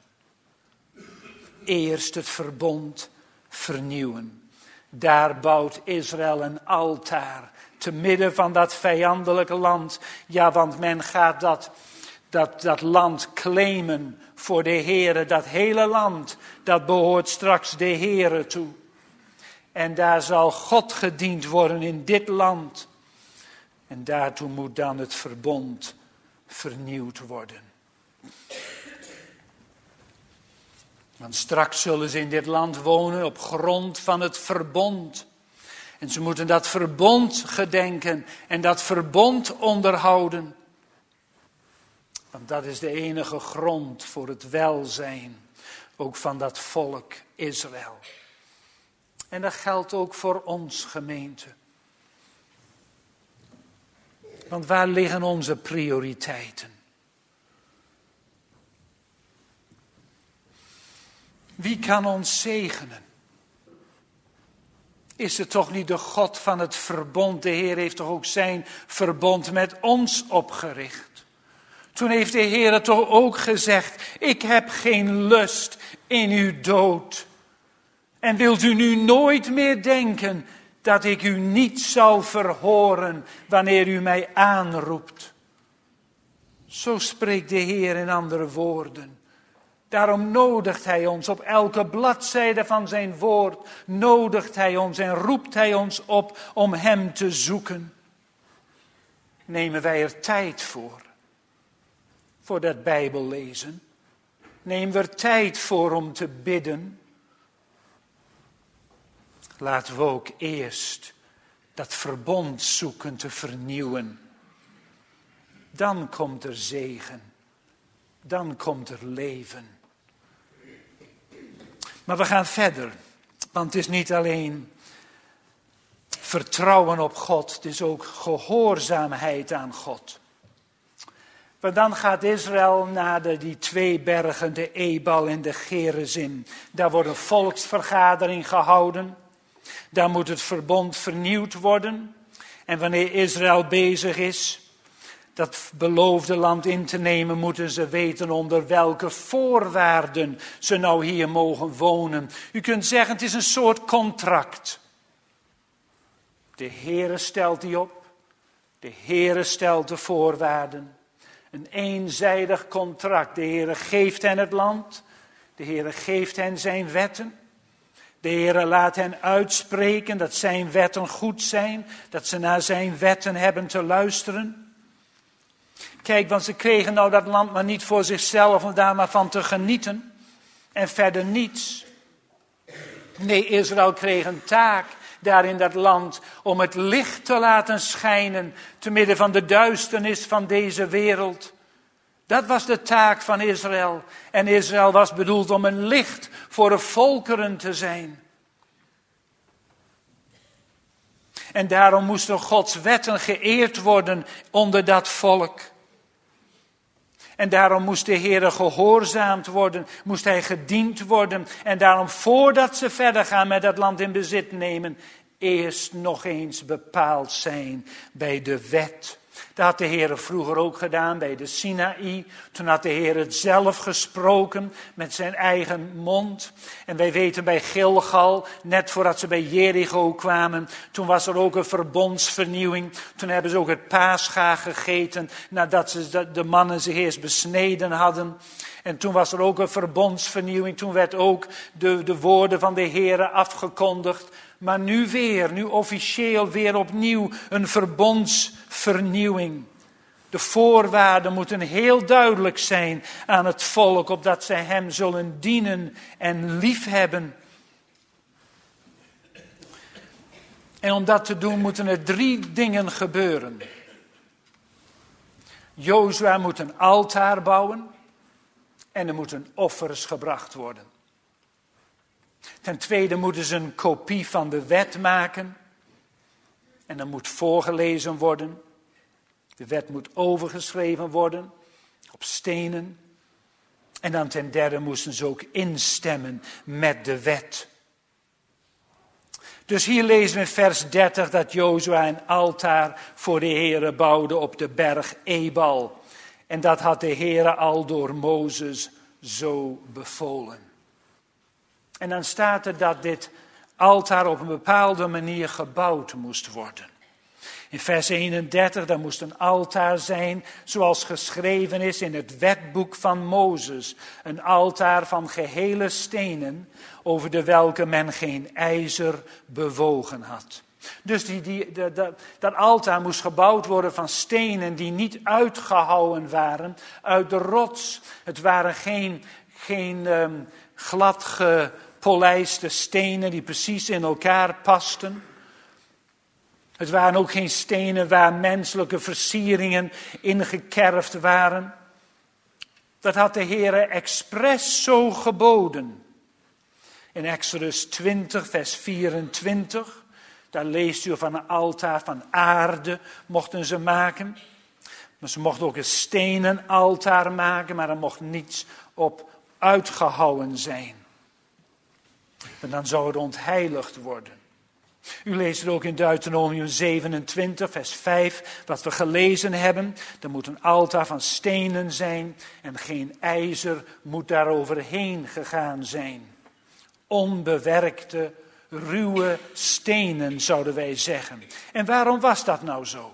Eerst het verbond vernieuwen. Daar bouwt Israël een altaar. Te midden van dat vijandelijke land. Ja, want men gaat dat, dat, dat land claimen voor de Heere. Dat hele land, dat behoort straks de Heere toe. En daar zal God gediend worden in dit land. En daartoe moet dan het verbond vernieuwd worden. Want straks zullen ze in dit land wonen op grond van het verbond. En ze moeten dat verbond gedenken en dat verbond onderhouden. Want dat is de enige grond voor het welzijn, ook van dat volk Israël. En dat geldt ook voor ons, gemeente. Want waar liggen onze prioriteiten? Wie kan ons zegenen? Is het toch niet de God van het verbond? De Heer heeft toch ook zijn verbond met ons opgericht? Toen heeft de Heer het toch ook gezegd, ik heb geen lust in uw dood. En wilt u nu nooit meer denken dat ik u niet zal verhoren wanneer u mij aanroept? Zo spreekt de Heer in andere woorden. Daarom nodigt hij ons op elke bladzijde van zijn woord, nodigt hij ons en roept hij ons op om hem te zoeken. Nemen wij er tijd voor, voor dat Bijbellezen? Nemen we er tijd voor om te bidden? Laten we ook eerst dat verbond zoeken te vernieuwen. Dan komt er zegen. Dan komt er leven. Maar we gaan verder. Want het is niet alleen vertrouwen op God, het is ook gehoorzaamheid aan God. Want dan gaat Israël naar de, die twee bergen, de Ebal en de Gerizim. Daar wordt een volksvergadering gehouden. Daar moet het verbond vernieuwd worden. En wanneer Israël bezig is dat beloofde land in te nemen, moeten ze weten onder welke voorwaarden ze nou hier mogen wonen. U kunt zeggen, het is een soort contract. De Heere stelt die op. De Heere stelt de voorwaarden. Een eenzijdig contract. De Heere geeft hen het land. De Heere geeft hen zijn wetten. De Heere laat hen uitspreken dat zijn wetten goed zijn. Dat ze naar zijn wetten hebben te luisteren. Kijk, want ze kregen nou dat land maar niet voor zichzelf om daar maar van te genieten. En verder niets. Nee, Israël kreeg een taak daar in dat land om het licht te laten schijnen te midden van de duisternis van deze wereld. Dat was de taak van Israël. En Israël was bedoeld om een licht voor de volkeren te zijn. En daarom moesten Gods wetten geëerd worden onder dat volk. En daarom moest de Heere gehoorzaamd worden, moest hij gediend worden. En daarom voordat ze verder gaan met dat land in bezit nemen, eerst nog eens bepaald zijn bij de wet. Dat had de Heere vroeger ook gedaan bij de Sinaï. Toen had de Heere het zelf gesproken met zijn eigen mond. En wij weten bij Gilgal, net voordat ze bij Jericho kwamen, toen was er ook een verbondsvernieuwing. Toen hebben ze ook het paascha gegeten nadat ze de mannen zich eerst besneden hadden. En toen was er ook een verbondsvernieuwing. Toen werd ook de, de woorden van de Heere afgekondigd. Maar nu weer, nu officieel weer opnieuw een verbondsvernieuwing. De voorwaarden moeten heel duidelijk zijn aan het volk, opdat zij hem zullen dienen en liefhebben. En om dat te doen moeten er drie dingen gebeuren. Jozua moet een altaar bouwen en er moeten offers gebracht worden. Ten tweede moeten ze een kopie van de wet maken. En dat moet voorgelezen worden. De wet moet overgeschreven worden. Op stenen. En dan ten derde moesten ze ook instemmen met de wet. Dus hier lezen we in vers dertig dat Jozua een altaar voor de Heere bouwde op de berg Ebal. En dat had de Heere al door Mozes zo bevolen. En dan staat er dat dit altaar op een bepaalde manier gebouwd moest worden. In vers eenendertig, daar moest een altaar zijn, zoals geschreven is in het wetboek van Mozes. Een altaar van gehele stenen, over de welke men geen ijzer bewogen had. Dus die, die, de, de, dat altaar moest gebouwd worden van stenen die niet uitgehouwen waren uit de rots. Het waren geen, geen um, glad gepolijste stenen die precies in elkaar pasten. Het waren ook geen stenen waar menselijke versieringen in gekerfd waren. Dat had de Heere expres zo geboden. In Exodus twintig, vers vierentwintig, daar leest u van een altaar van aarde mochten ze maken. Maar ze mochten ook een stenen altaar maken, maar er mocht niets op uitgehouwen zijn. En dan zou het ontheiligd worden. U leest het ook in Deuteronomium zevenentwintig, vers vijf, wat we gelezen hebben. Er moet een altaar van stenen zijn en geen ijzer moet daar overheen gegaan zijn. Onbewerkte, ruwe stenen, zouden wij zeggen. En waarom was dat nou zo?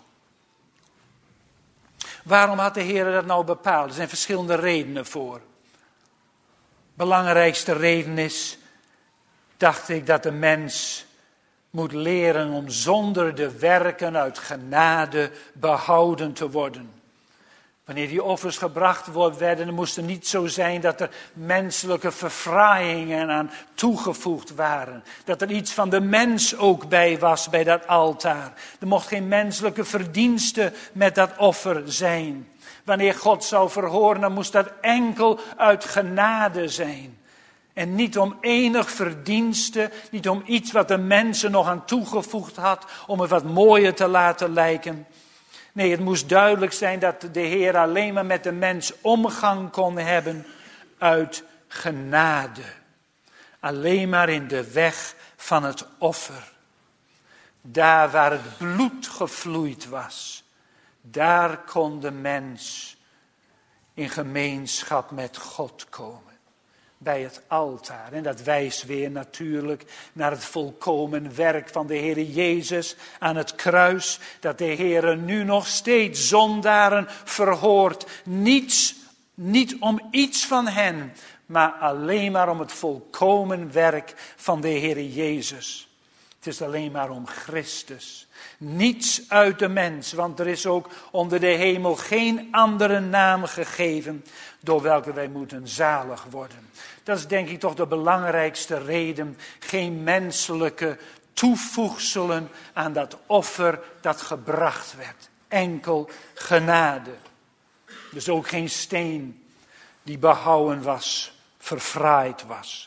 Waarom had de Heer dat nou bepaald? Er zijn verschillende redenen voor. Belangrijkste reden is, dacht ik, dat de mens moet leren om zonder de werken uit genade behouden te worden. Wanneer die offers gebracht werden, dan moest het niet zo zijn dat er menselijke verfraaiingen aan toegevoegd waren. Dat er iets van de mens ook bij was bij dat altaar. Er mocht geen menselijke verdienste met dat offer zijn. Wanneer God zou verhoren, dan moest dat enkel uit genade zijn. En niet om enig verdienste, niet om iets wat de mensen nog aan toegevoegd had, om het wat mooier te laten lijken. Nee, het moest duidelijk zijn dat de Heer alleen maar met de mens omgang kon hebben uit genade. Alleen maar in de weg van het offer. Daar waar het bloed gevloeid was, daar kon de mens in gemeenschap met God komen. Bij het altaar. En dat wijst weer natuurlijk naar het volkomen werk van de Heer Jezus aan het kruis. Dat de Heer nu nog steeds zondaren verhoort. Niets, niet om iets van hen, maar alleen maar om het volkomen werk van de Heer Jezus. Het is alleen maar om Christus. Niets uit de mens, want er is ook onder de hemel geen andere naam gegeven door welke wij moeten zalig worden. Dat is denk ik toch de belangrijkste reden. Geen menselijke toevoegselen aan dat offer dat gebracht werd. Enkel genade. Dus ook geen steen die behouden was, verfraaid was.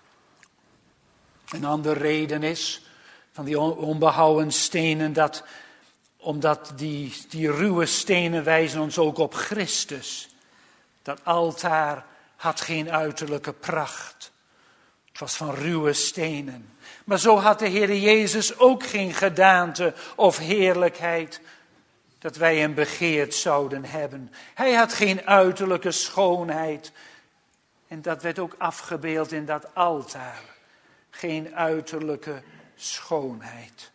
Een andere reden is van die onbehouden stenen, dat, omdat die, die ruwe stenen wijzen ons ook op Christus. Dat altaar had geen uiterlijke pracht. Het was van ruwe stenen. Maar zo had de Heer Jezus ook geen gedaante of heerlijkheid dat wij hem begeerd zouden hebben. Hij had geen uiterlijke schoonheid. En dat werd ook afgebeeld in dat altaar. Geen uiterlijke schoonheid.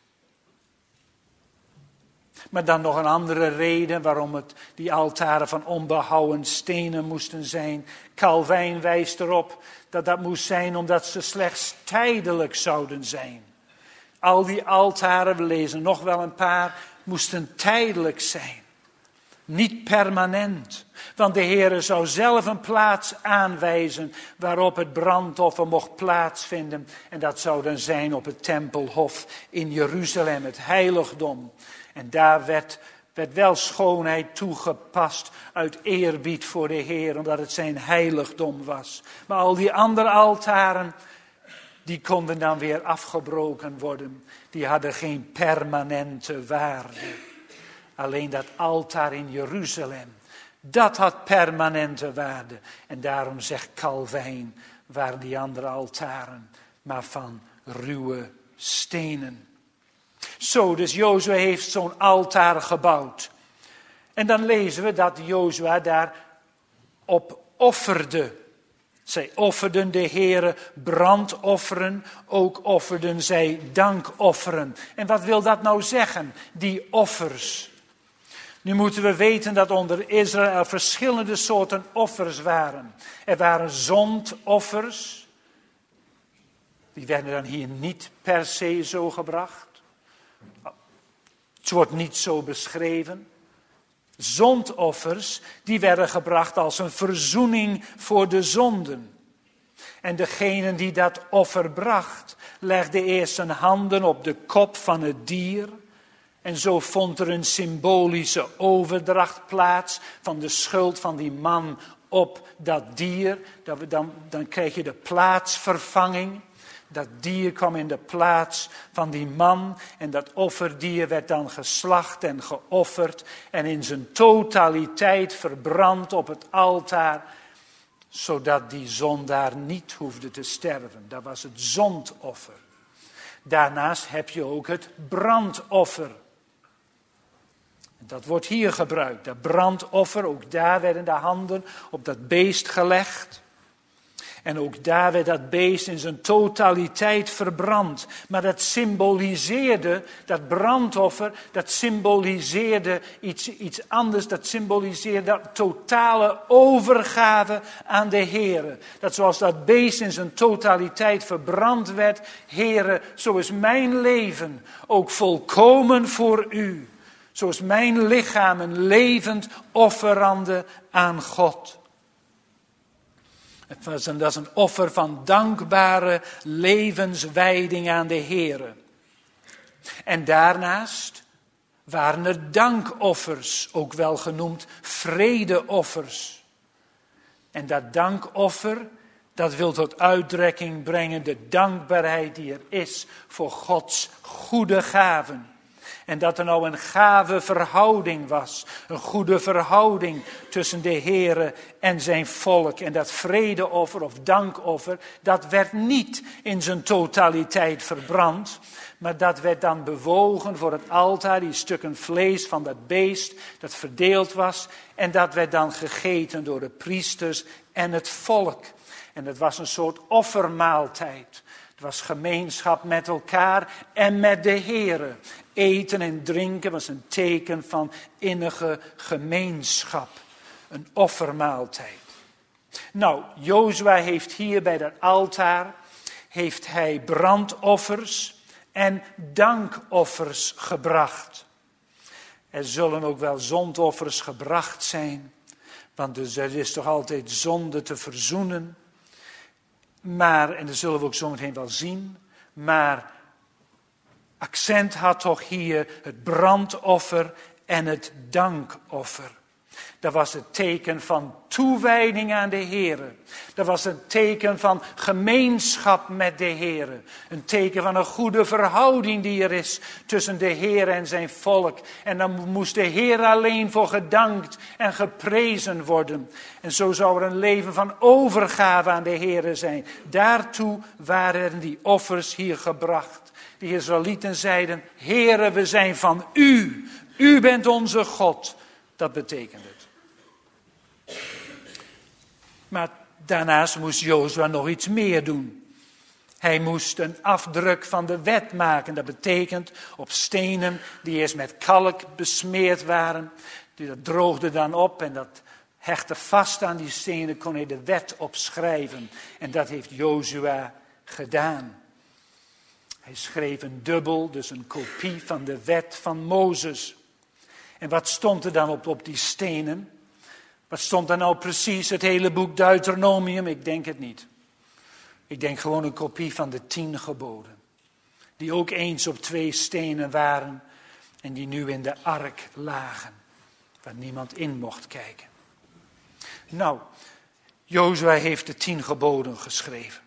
Maar dan nog een andere reden waarom het die altaren van onbehouden stenen moesten zijn. Calvijn wijst erop dat dat moest zijn omdat ze slechts tijdelijk zouden zijn. Al die altaren, we lezen nog wel een paar, moesten tijdelijk zijn. Niet permanent. Want de Heere zou zelf een plaats aanwijzen waarop het brandoffer mocht plaatsvinden. En dat zou dan zijn op het tempelhof in Jeruzalem, het heiligdom. En daar werd, werd wel schoonheid toegepast uit eerbied voor de Heer, omdat het zijn heiligdom was. Maar al die andere altaren, die konden dan weer afgebroken worden. Die hadden geen permanente waarde. Alleen dat altaar in Jeruzalem, dat had permanente waarde. En daarom zegt Calvijn, waren die andere altaren maar van ruwe stenen. Zo, dus Jozua heeft zo'n altaar gebouwd. En dan lezen we dat Jozua daar op offerde. Zij offerden de Heere brandofferen, ook offerden zij dankofferen. En wat wil dat nou zeggen, die offers? Nu moeten we weten dat onder Israël verschillende soorten offers waren. Er waren zondoffers. Die werden dan hier niet per se zo gebracht. Het wordt niet zo beschreven. Zondoffers, die werden gebracht als een verzoening voor de zonden. En degene die dat offer bracht, legde eerst zijn handen op de kop van het dier. En zo vond er een symbolische overdracht plaats van de schuld van die man op dat dier. Dan, dan krijg je de plaatsvervanging. Dat dier kwam in de plaats van die man en dat offerdier werd dan geslacht en geofferd en in zijn totaliteit verbrand op het altaar, zodat die zondaar niet hoefde te sterven. Dat was het zondoffer. Daarnaast heb je ook het brandoffer. Dat wordt hier gebruikt, dat brandoffer, ook daar werden de handen op dat beest gelegd. En ook daar werd dat beest in zijn totaliteit verbrand. Maar dat symboliseerde, dat brandoffer, dat symboliseerde iets, iets anders. Dat symboliseerde totale overgave aan de Heere. Dat zoals dat beest in zijn totaliteit verbrand werd. Heere, zo is mijn leven ook volkomen voor u. Zo is mijn lichaam een levend offerande aan God. Dat is een offer van dankbare levenswijding aan de Heere. En daarnaast waren er dankoffers, ook wel genoemd vredeoffers. En dat dankoffer, Dat wil tot uitdrukking brengen de dankbaarheid die er is voor Gods goede gaven. En dat er nou een gave verhouding was. Een goede verhouding tussen de Heere en zijn volk. En dat vredeoffer of dankoffer, dat werd niet in zijn totaliteit verbrand. Maar dat werd dan bewogen voor het altaar, die stukken vlees van dat beest dat verdeeld was. En dat werd dan gegeten door de priesters en het volk. En het was een soort offermaaltijd. Het was gemeenschap met elkaar en met de Heere. Eten en drinken was een teken van innige gemeenschap. Een offermaaltijd. Nou, Jozua heeft hier bij dat altaar, heeft hij brandoffers en dankoffers gebracht. Er zullen ook wel zondoffers gebracht zijn, want er is toch altijd zonde te verzoenen. Maar, en dat zullen we ook zo meteen wel zien, maar accent had toch hier het brandoffer en het dankoffer. Dat was het teken van toewijding aan de Heere. Dat was een teken van gemeenschap met de Heere. Een teken van een goede verhouding die er is tussen de Heere en zijn volk. En dan moest de Heer alleen voor gedankt en geprezen worden. En zo zou er een leven van overgave aan de Heere zijn. Daartoe waren die offers hier gebracht. De Israëlieten zeiden, Heere, we zijn van u. U bent onze God. Dat betekent het. Maar daarnaast moest Jozua nog iets meer doen. Hij moest een afdruk van de wet maken. Dat betekent op stenen die eerst met kalk besmeerd waren. Dat droogde dan op en dat hechtte vast aan die stenen, kon hij de wet opschrijven. En dat heeft Jozua gedaan. Hij schreef een dubbel, dus een kopie van de wet van Mozes. En wat stond er dan op, op die stenen? Wat stond er nou precies? Het hele boek Deuteronomium? Ik denk het niet. Ik denk gewoon een kopie van de tien geboden. Die ook eens op twee stenen waren. En die nu in de ark lagen. Waar niemand in mocht kijken. Nou, Jozua heeft de tien geboden geschreven.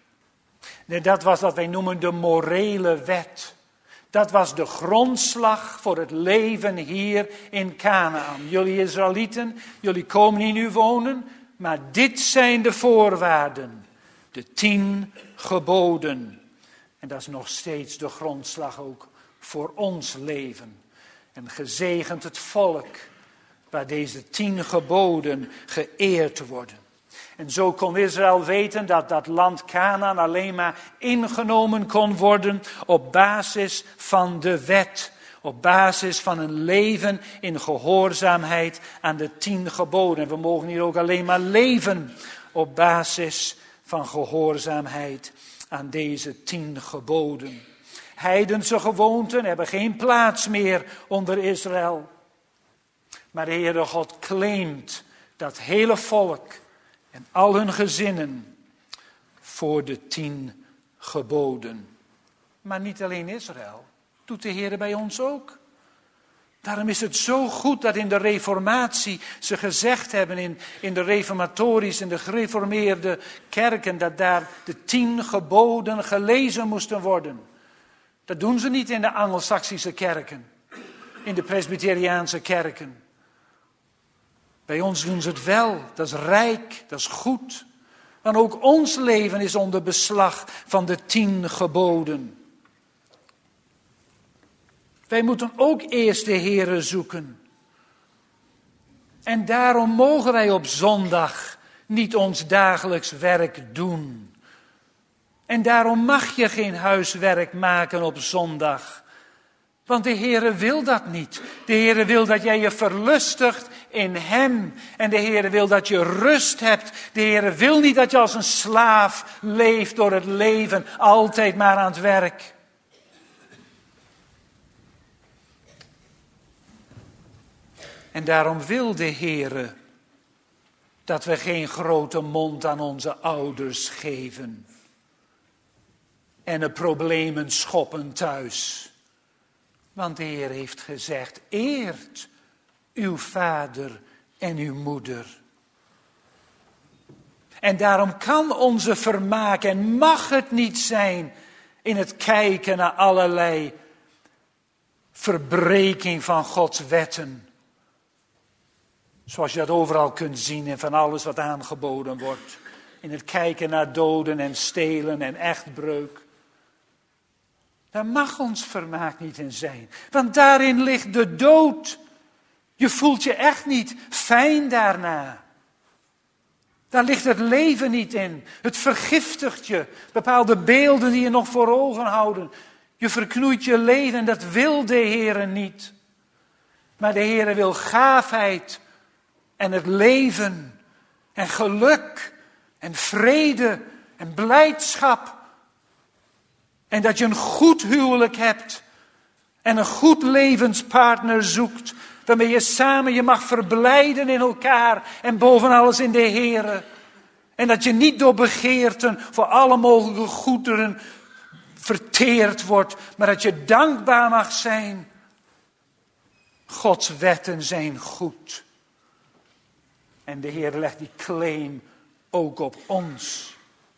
Dat was wat wij noemen de morele wet. Dat was de grondslag voor het leven hier in Kanaan. Jullie Israëlieten, jullie komen hier nu wonen, maar dit zijn de voorwaarden. De tien geboden. En dat is nog steeds de grondslag ook voor ons leven. En gezegend het volk, waar deze tien geboden geëerd worden. En zo kon Israël weten dat dat land Kanaan alleen maar ingenomen kon worden op basis van de wet. Op basis van een leven in gehoorzaamheid aan de tien geboden. En we mogen hier ook alleen maar leven op basis van gehoorzaamheid aan deze tien geboden. Heidense gewoonten hebben geen plaats meer onder Israël. Maar de Heere God claimt dat hele volk en al hun gezinnen voor de tien geboden. Maar niet alleen Israël, doet de Heer bij ons ook. Daarom is het zo goed dat in de reformatie ze gezegd hebben, in, in de reformatorische en de gereformeerde kerken, dat daar de tien geboden gelezen moesten worden. Dat doen ze niet in de Angelsaksische kerken, in de Presbyteriaanse kerken. Bij ons doen ze het wel, dat is rijk, dat is goed. Want ook ons leven is onder beslag van de tien geboden. Wij moeten ook eerst de Heere zoeken. En daarom mogen wij op zondag niet ons dagelijks werk doen. En daarom mag je geen huiswerk maken op zondag. Want de Heere wil dat niet. De Heere wil dat jij je verlustigt in Hem. En de Heere wil dat je rust hebt. De Heere wil niet dat je als een slaaf leeft door het leven. Altijd maar aan het werk. En daarom wil de Heere dat we geen grote mond aan onze ouders geven. En de problemen schoppen thuis. Want de Heer heeft gezegd, eert uw vader en uw moeder. En daarom kan onze vermaak en mag het niet zijn in het kijken naar allerlei verbreking van Gods wetten. Zoals je dat overal kunt zien en van alles wat aangeboden wordt. In het kijken naar doden en stelen en echtbreuk. Daar mag ons vermaak niet in zijn. Want daarin ligt de dood. Je voelt je echt niet fijn daarna. Daar ligt het leven niet in. Het vergiftigt je. Bepaalde beelden die je nog voor ogen houden. Je verknoeit je leven en dat wil de Heere niet. Maar de Heere wil gaafheid en het leven en geluk en vrede en blijdschap. En dat je een goed huwelijk hebt en een goed levenspartner zoekt. Waarmee je samen je mag verblijden in elkaar en boven alles in de Heere. En dat je niet door begeerten voor alle mogelijke goederen verteerd wordt. Maar dat je dankbaar mag zijn. Gods wetten zijn goed. En de Heer legt die claim ook op ons.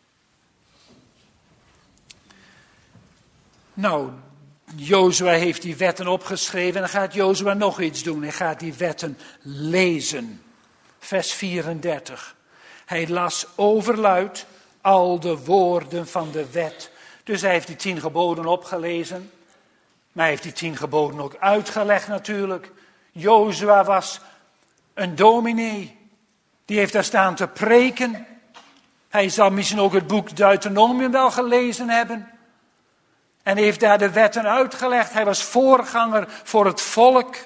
Nou, Jozua heeft die wetten opgeschreven en dan gaat Jozua nog iets doen. Hij gaat die wetten lezen. Vers vierendertig. Hij las overluid al de woorden van de wet. Dus hij heeft die tien geboden opgelezen. Maar hij heeft die tien geboden ook uitgelegd natuurlijk. Jozua was een dominee. Die heeft daar staan te preken. Hij zal misschien ook het boek Deuteronomium wel gelezen hebben. En heeft daar de wetten uitgelegd. Hij was voorganger voor het volk.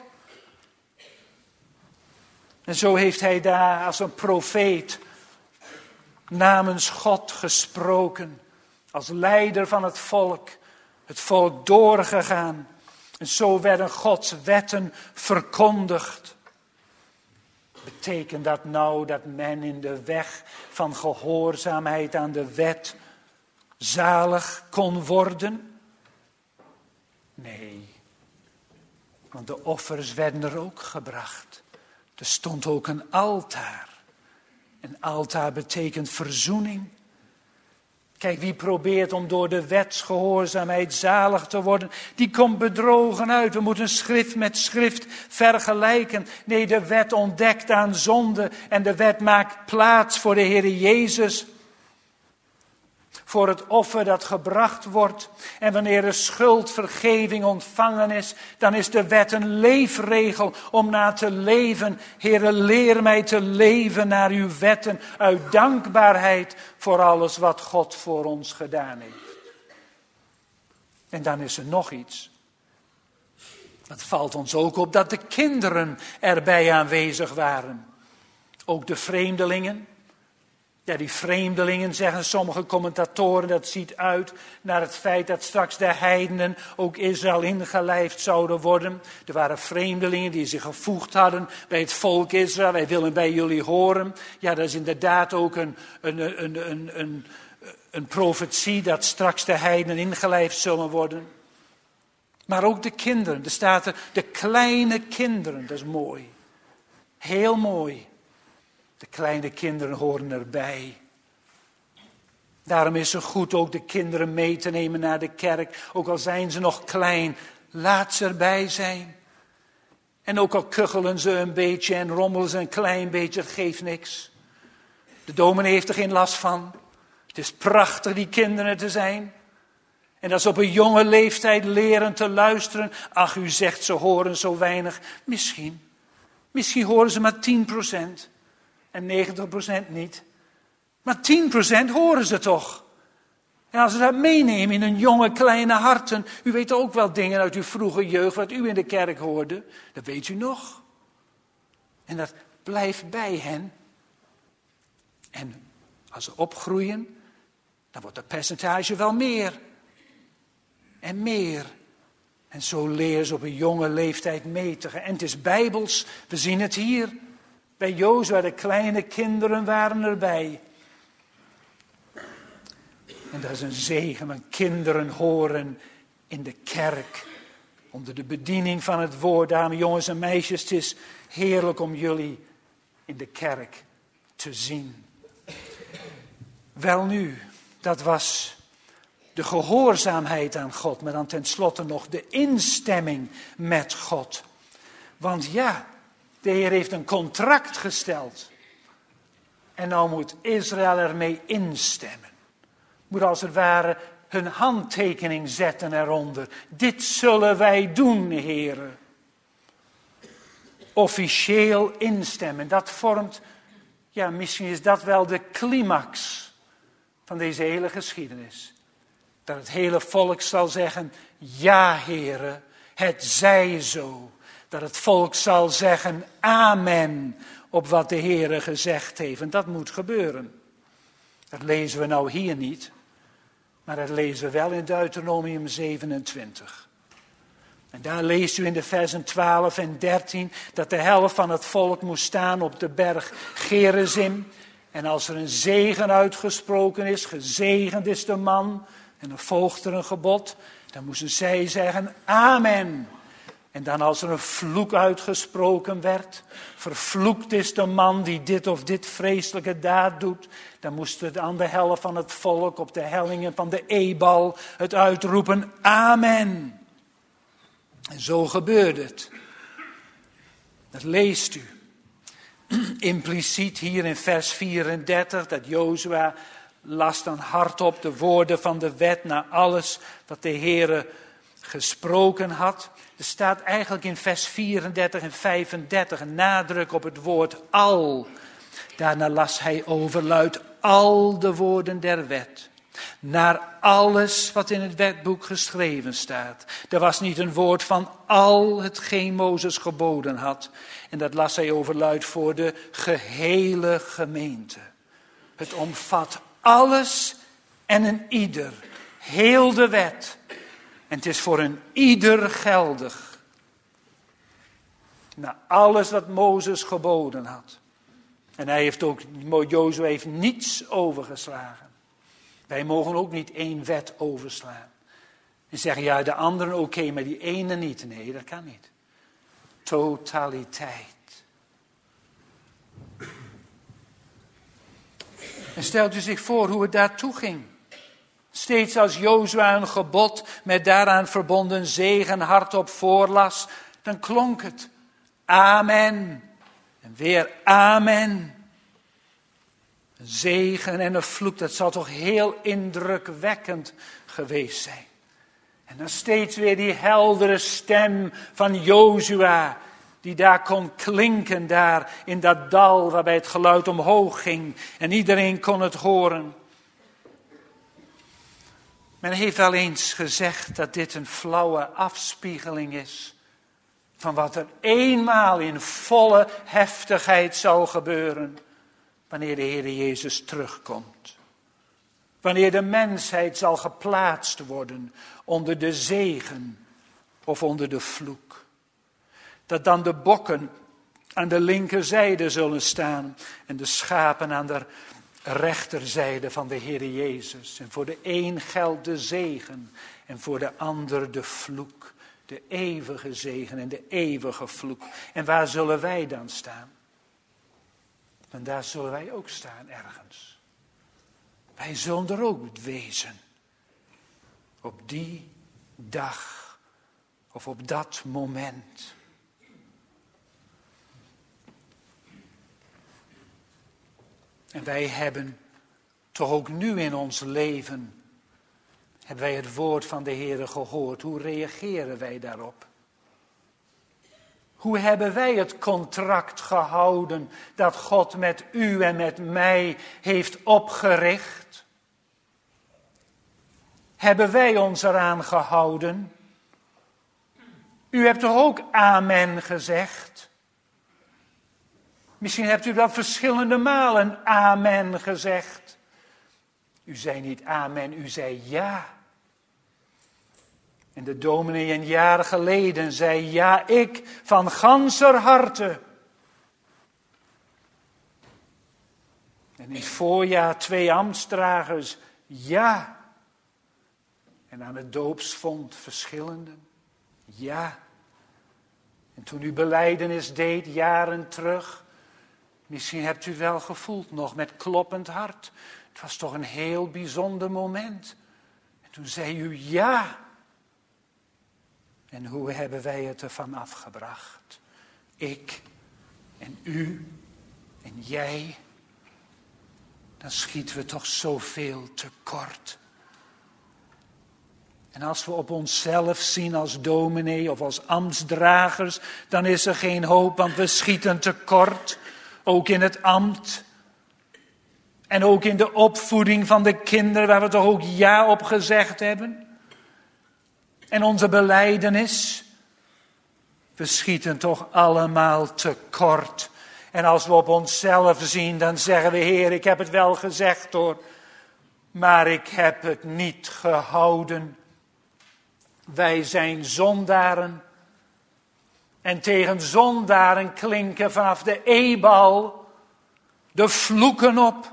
En zo heeft hij daar als een profeet namens God gesproken. Als leider van het volk. Het volk doorgegaan. En zo werden Gods wetten verkondigd. Betekent dat nou dat men in de weg van gehoorzaamheid aan de wet zalig kon worden? Nee, want de offers werden er ook gebracht. Er stond ook een altaar. Een altaar betekent verzoening. Kijk, wie probeert om door de wetsgehoorzaamheid zalig te worden, die komt bedrogen uit. We moeten schrift met schrift vergelijken. Nee, de wet ontdekt aan zonde en de wet maakt plaats voor de Heer Jezus. Voor het offer dat gebracht wordt. En wanneer er schuldvergeving ontvangen is, dan is de wet een leefregel om na te leven. Heere, leer mij te leven naar uw wetten uit dankbaarheid voor alles wat God voor ons gedaan heeft. En dan is er nog iets. Het valt ons ook op dat de kinderen erbij aanwezig waren. Ook de vreemdelingen. Ja, die vreemdelingen, zeggen sommige commentatoren, dat ziet uit naar het feit dat straks de heidenen ook Israël ingelijfd zouden worden. Er waren vreemdelingen die zich gevoegd hadden bij het volk Israël. Wij willen bij jullie horen. Ja, dat is inderdaad ook een, een, een, een, een, een profetie dat straks de heidenen ingelijfd zullen worden. Maar ook de kinderen, er staat er de kleine kinderen, dat is mooi. Heel mooi. De kleine kinderen horen erbij. Daarom is het goed ook de kinderen mee te nemen naar de kerk. Ook al zijn ze nog klein, laat ze erbij zijn. En ook al kuchelen ze een beetje en rommelen ze een klein beetje, het geeft niks. De dominee heeft er geen last van. Het is prachtig die kinderen te zijn. En dat ze op een jonge leeftijd leren te luisteren. Ach, u zegt ze horen zo weinig. Misschien. Misschien horen ze maar tien procent. En negentig procent niet. Maar tien procent horen ze toch. En als ze dat meenemen in hun jonge kleine harten. U weet ook wel dingen uit uw vroege jeugd wat u in de kerk hoorde. Dat weet u nog. En dat blijft bij hen. En als ze opgroeien, dan wordt het percentage wel meer. En meer. En zo leren ze op een jonge leeftijd mee te gaan. En het is bijbels, we zien het hier. Bij Jozua, de kleine kinderen waren erbij. En dat is een zegen, want kinderen horen in de kerk. Onder de bediening van het woord. Dames, jongens en meisjes, het is heerlijk om jullie in de kerk te zien. Welnu, dat was de gehoorzaamheid aan God, maar dan tenslotte nog de instemming met God. Want ja, de Heer heeft een contract gesteld. En nou moet Israël ermee instemmen. Moet als het ware hun handtekening zetten eronder. Dit zullen wij doen, Heere. Officieel instemmen, dat vormt, ja, misschien is dat wel de climax van deze hele geschiedenis. Dat het hele volk zal zeggen, ja, Heere, het zij zo. Dat het volk zal zeggen, amen, op wat de Heere gezegd heeft. En dat moet gebeuren. Dat lezen we nou hier niet, maar dat lezen we wel in Deuteronomium zevenentwintig. En daar leest u in de versen twaalf en dertien dat de helft van het volk moest staan op de berg Gerizim. En als er een zegen uitgesproken is, gezegend is de man, en dan volgt er een gebod, dan moesten zij zeggen, amen. En dan als er een vloek uitgesproken werd, vervloekt is de man die dit of dit vreselijke daad doet, dan moest het aan de helft van het volk op de hellingen van de Ebal het uitroepen, amen. En zo gebeurde het. Dat leest u. Impliciet hier in vers vierendertig, dat Jozua las dan hardop de woorden van de wet naar alles wat de Heere gesproken had. Er staat eigenlijk in vers vierendertig en vijfendertig een nadruk op het woord al. Daarna las hij overluid al de woorden der wet. Naar alles wat in het wetboek geschreven staat. Er was niet een woord van al hetgeen Mozes geboden had. En dat las hij overluid voor de gehele gemeente. Het omvat alles en een ieder. Heel de wet. En het is voor een ieder geldig. Naar alles wat Mozes geboden had. En hij heeft ook, Jozua heeft niets overgeslagen. Wij mogen ook niet één wet overslaan. En zeggen, ja, de anderen oké, okay, maar die ene niet. Nee, dat kan niet. Totaliteit. En stelt u zich voor hoe het daartoe ging. Steeds als Jozua een gebod met daaraan verbonden zegen hardop voorlas, dan klonk het amen. En weer amen. Een zegen en een vloek, dat zal toch heel indrukwekkend geweest zijn. En dan steeds weer die heldere stem van Jozua, die daar kon klinken, daar in dat dal waarbij het geluid omhoog ging. En iedereen kon het horen. Men heeft wel eens gezegd dat dit een flauwe afspiegeling is van wat er eenmaal in volle heftigheid zal gebeuren wanneer de Heer Jezus terugkomt. Wanneer de mensheid zal geplaatst worden onder de zegen of onder de vloek. Dat dan de bokken aan de linkerzijde zullen staan en de schapen aan de rechterzijde van de Heer Jezus. En voor de een geldt de zegen en voor de ander de vloek. De eeuwige zegen en de eeuwige vloek. En waar zullen wij dan staan? En daar zullen wij ook staan ergens. Wij zullen er ook wezen. Op die dag. Of op dat moment. En wij hebben toch ook nu in ons leven, hebben wij het woord van de Heere gehoord. Hoe reageren wij daarop? Hoe hebben wij het contract gehouden dat God met u en met mij heeft opgericht? Hebben wij ons eraan gehouden? U hebt toch ook amen gezegd? Misschien hebt u wel verschillende malen amen gezegd. U zei niet amen, u zei ja. En de dominee een jaar geleden zei ja, ik van ganser harte. En in het voorjaar twee ambtsdragers ja. En aan het doopsvond verschillenden ja. En toen u belijdenis deed jaren terug, misschien hebt u het wel gevoeld nog met kloppend hart. Het was toch een heel bijzonder moment. En toen zei u ja. En hoe hebben wij het ervan afgebracht? Ik en u en jij. Dan schieten we toch zoveel tekort. En als we op onszelf zien als dominee of als ambtsdragers, dan is er geen hoop, want we schieten tekort. Ook in het ambt. En ook in de opvoeding van de kinderen, waar we toch ook ja op gezegd hebben. En onze belijdenis. We schieten toch allemaal tekort. En als we op onszelf zien, dan zeggen we, Heer, ik heb het wel gezegd hoor. Maar ik heb het niet gehouden. Wij zijn zondaren. En tegen zondaren klinken vanaf de Ebal de vloeken op.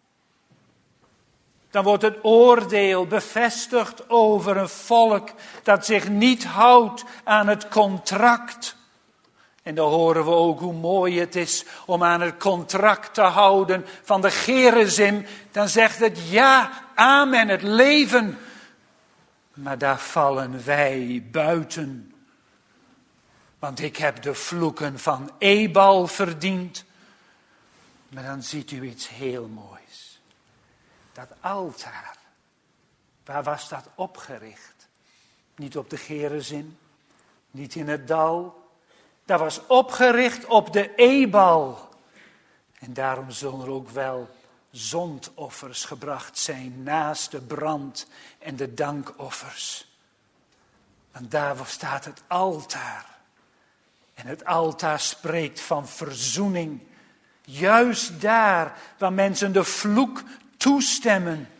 Dan wordt het oordeel bevestigd over een volk dat zich niet houdt aan het contract. En dan horen we ook hoe mooi het is om aan het contract te houden van de Gerizim. Dan zegt het ja, amen, het leven. Maar daar vallen wij buiten. Want ik heb de vloeken van Ebal verdiend. Maar dan ziet u iets heel moois. Dat altaar, waar was dat opgericht? Niet op de Gerizim, niet in het dal. Dat was opgericht op de Ebal. En daarom zullen er ook wel zondoffers gebracht zijn naast de brand en de dankoffers. Want daar staat het altaar. En het altaar spreekt van verzoening. Juist daar waar mensen de vloek toestemmen.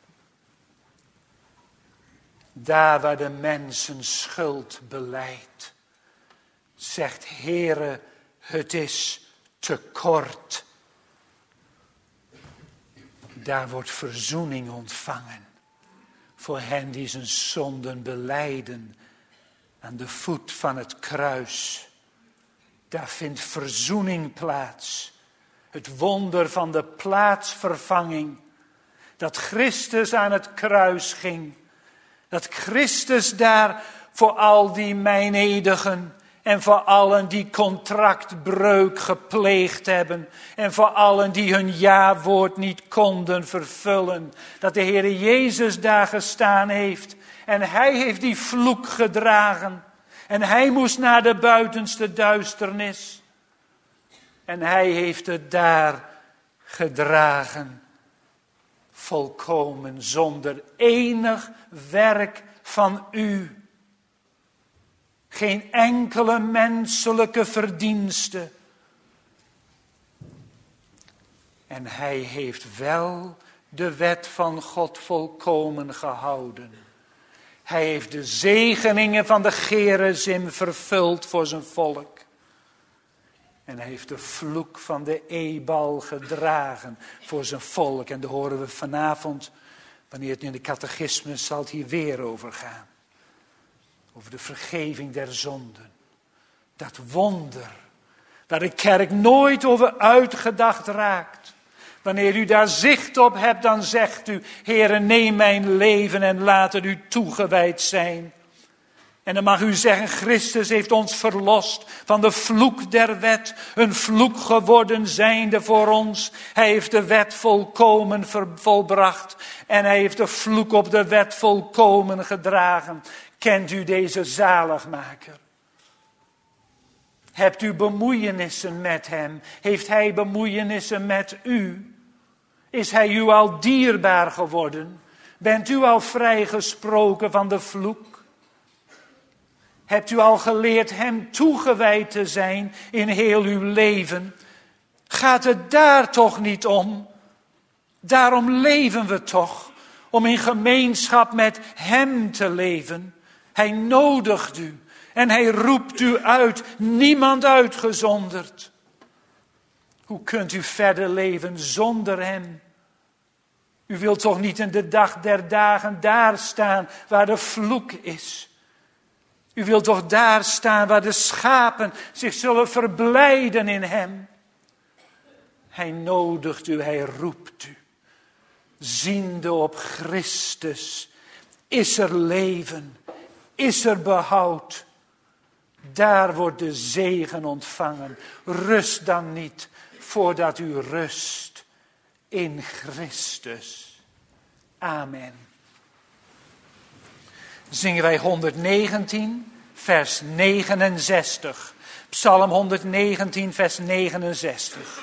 Daar waar de mensen schuld belijdt. Zegt Heere, het is te kort. Daar wordt verzoening ontvangen. Voor hen die zijn zonden belijden. Aan de voet van het kruis. Daar vindt verzoening plaats. Het wonder van de plaatsvervanging. Dat Christus aan het kruis ging. Dat Christus daar voor al die meinedigen en voor allen die contractbreuk gepleegd hebben. En voor allen die hun ja-woord niet konden vervullen. Dat de Heere Jezus daar gestaan heeft. En hij heeft die vloek gedragen. En hij moest naar de buitenste duisternis. En hij heeft het daar gedragen. Volkomen zonder enig werk van u. Geen enkele menselijke verdienste. En hij heeft wel de wet van God volkomen gehouden. Hij heeft de zegeningen van de Gerizim vervuld voor zijn volk. En hij heeft de vloek van de Ebal gedragen voor zijn volk. En daar horen we vanavond, wanneer het in de catechismus zal het hier weer over gaan. Over de vergeving der zonden. Dat wonder, waar de kerk nooit over uitgedacht raakt. Wanneer u daar zicht op hebt, dan zegt u, Heere, neem mijn leven en laat het u toegewijd zijn. En dan mag u zeggen, Christus heeft ons verlost van de vloek der wet. Een vloek geworden zijnde voor ons. Hij heeft de wet volkomen volbracht. En hij heeft de vloek op de wet volkomen gedragen. Kent u deze zaligmaker? Hebt u bemoeienissen met hem? Heeft hij bemoeienissen met u? Is hij u al dierbaar geworden? Bent u al vrijgesproken van de vloek? Hebt u al geleerd hem toegewijd te zijn in heel uw leven? Gaat het daar toch niet om? Daarom leven we toch, om in gemeenschap met hem te leven. Hij nodigt u en hij roept u uit, niemand uitgezonderd. Hoe kunt u verder leven zonder hem? U wilt toch niet in de dag der dagen daar staan waar de vloek is? U wilt toch daar staan waar de schapen zich zullen verblijden in hem? Hij nodigt u, hij roept u. ziende op Christus, is er leven, is er behoud. Daar wordt de zegen ontvangen. Rust dan niet, voordat u rust in Christus. Amen. Zingen wij honderdnegentien, vers negenenzestig. Psalm honderdnegentien, vers negenenzestig.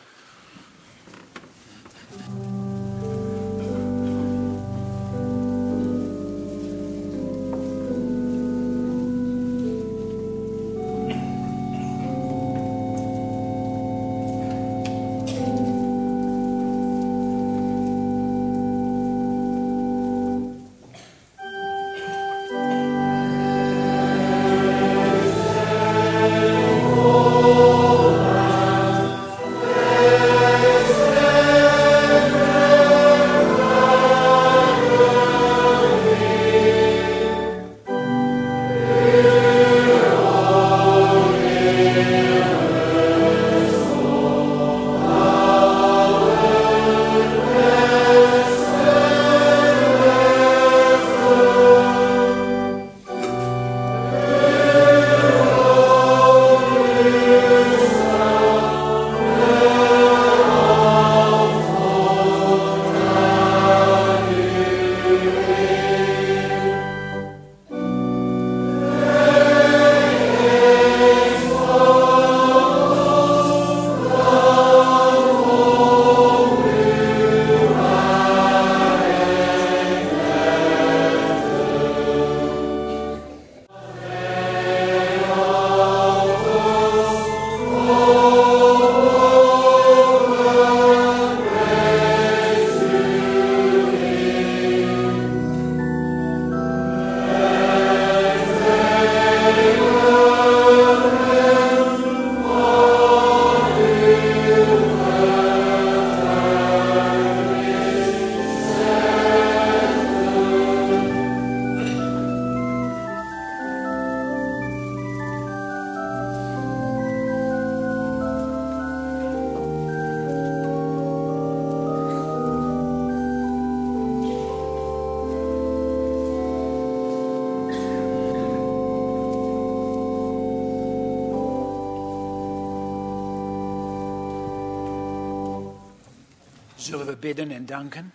Zullen we bidden en danken?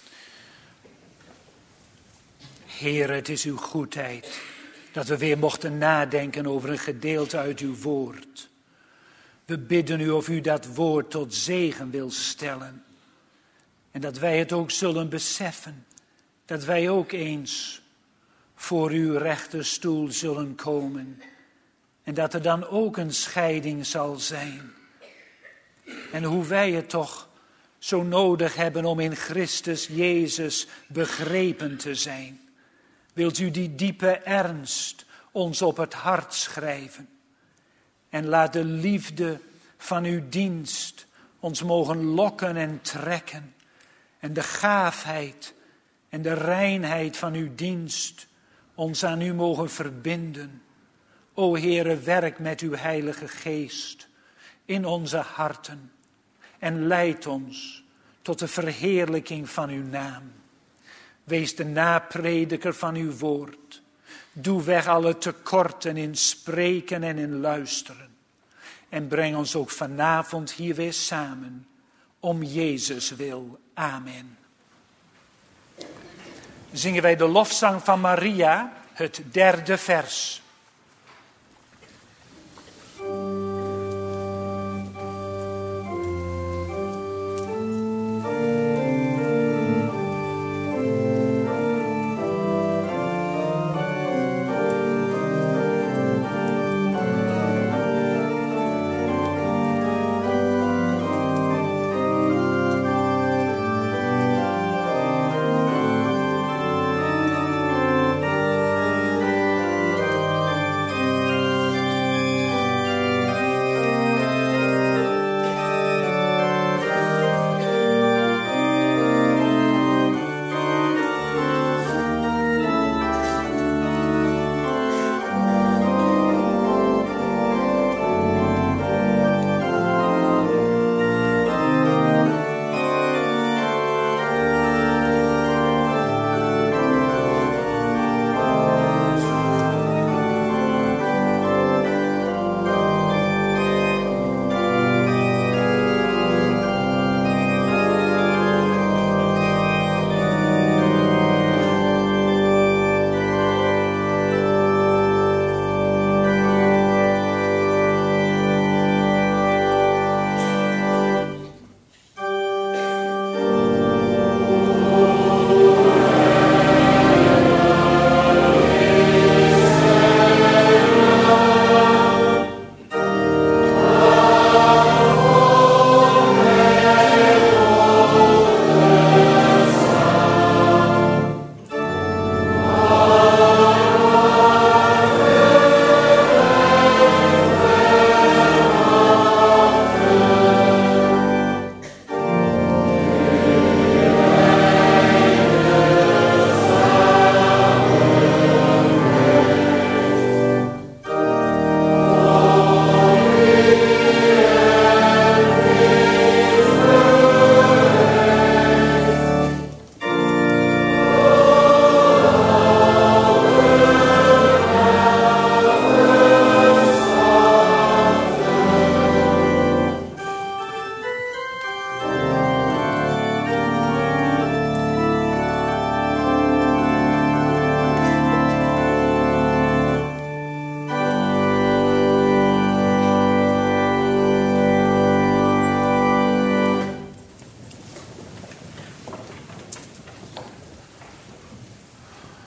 Heer, het is uw goedheid dat we weer mochten nadenken over een gedeelte uit uw woord. We bidden u of u dat woord tot zegen wil stellen. En dat wij het ook zullen beseffen. Dat wij ook eens voor uw rechterstoel zullen komen. En dat er dan ook een scheiding zal zijn. En hoe wij het toch zo nodig hebben om in Christus Jezus begrepen te zijn. Wilt u die diepe ernst ons op het hart schrijven. En laat de liefde van uw dienst ons mogen lokken en trekken. En de gaafheid en de reinheid van uw dienst ons aan u mogen verbinden. O Heere, werk met uw Heilige Geest in onze harten. En leid ons tot de verheerlijking van uw naam. Wees de naprediker van uw woord. Doe weg alle tekorten in spreken en in luisteren. En breng ons ook vanavond hier weer samen. Om Jezus wil. Amen. Zingen wij de lofzang van Maria, het derde vers.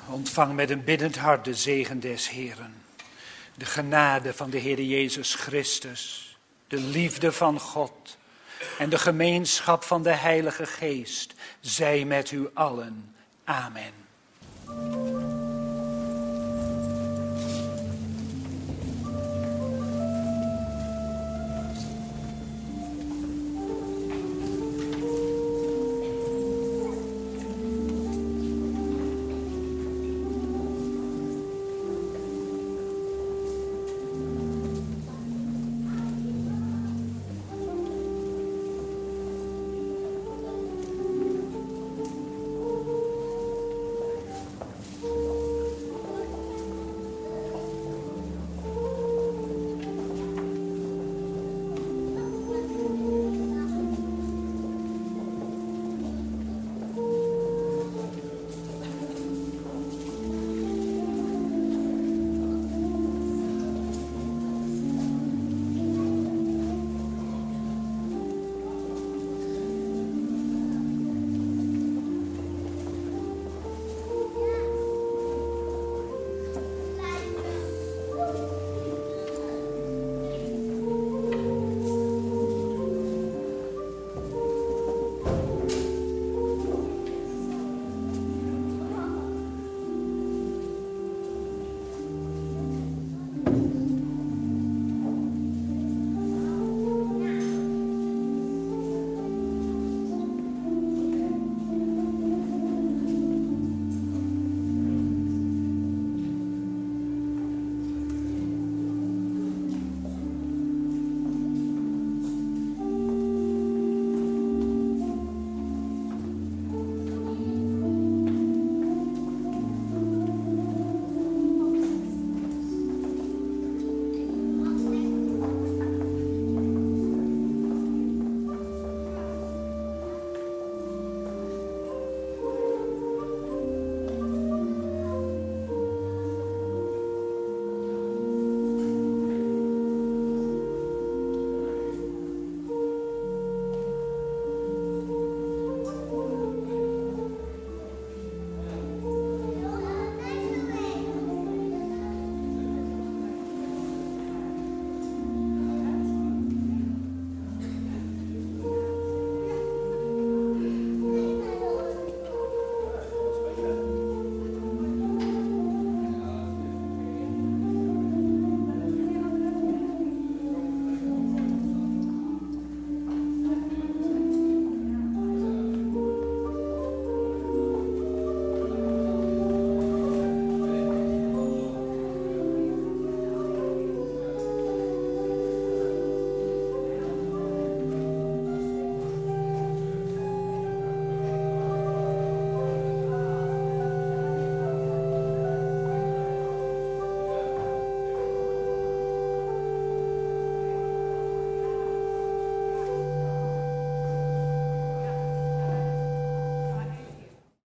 Ontvang met een biddend hart de zegen des Heeren. De genade van de Heer Jezus Christus, de liefde van God en de gemeenschap van de Heilige Geest zij met u allen. Amen.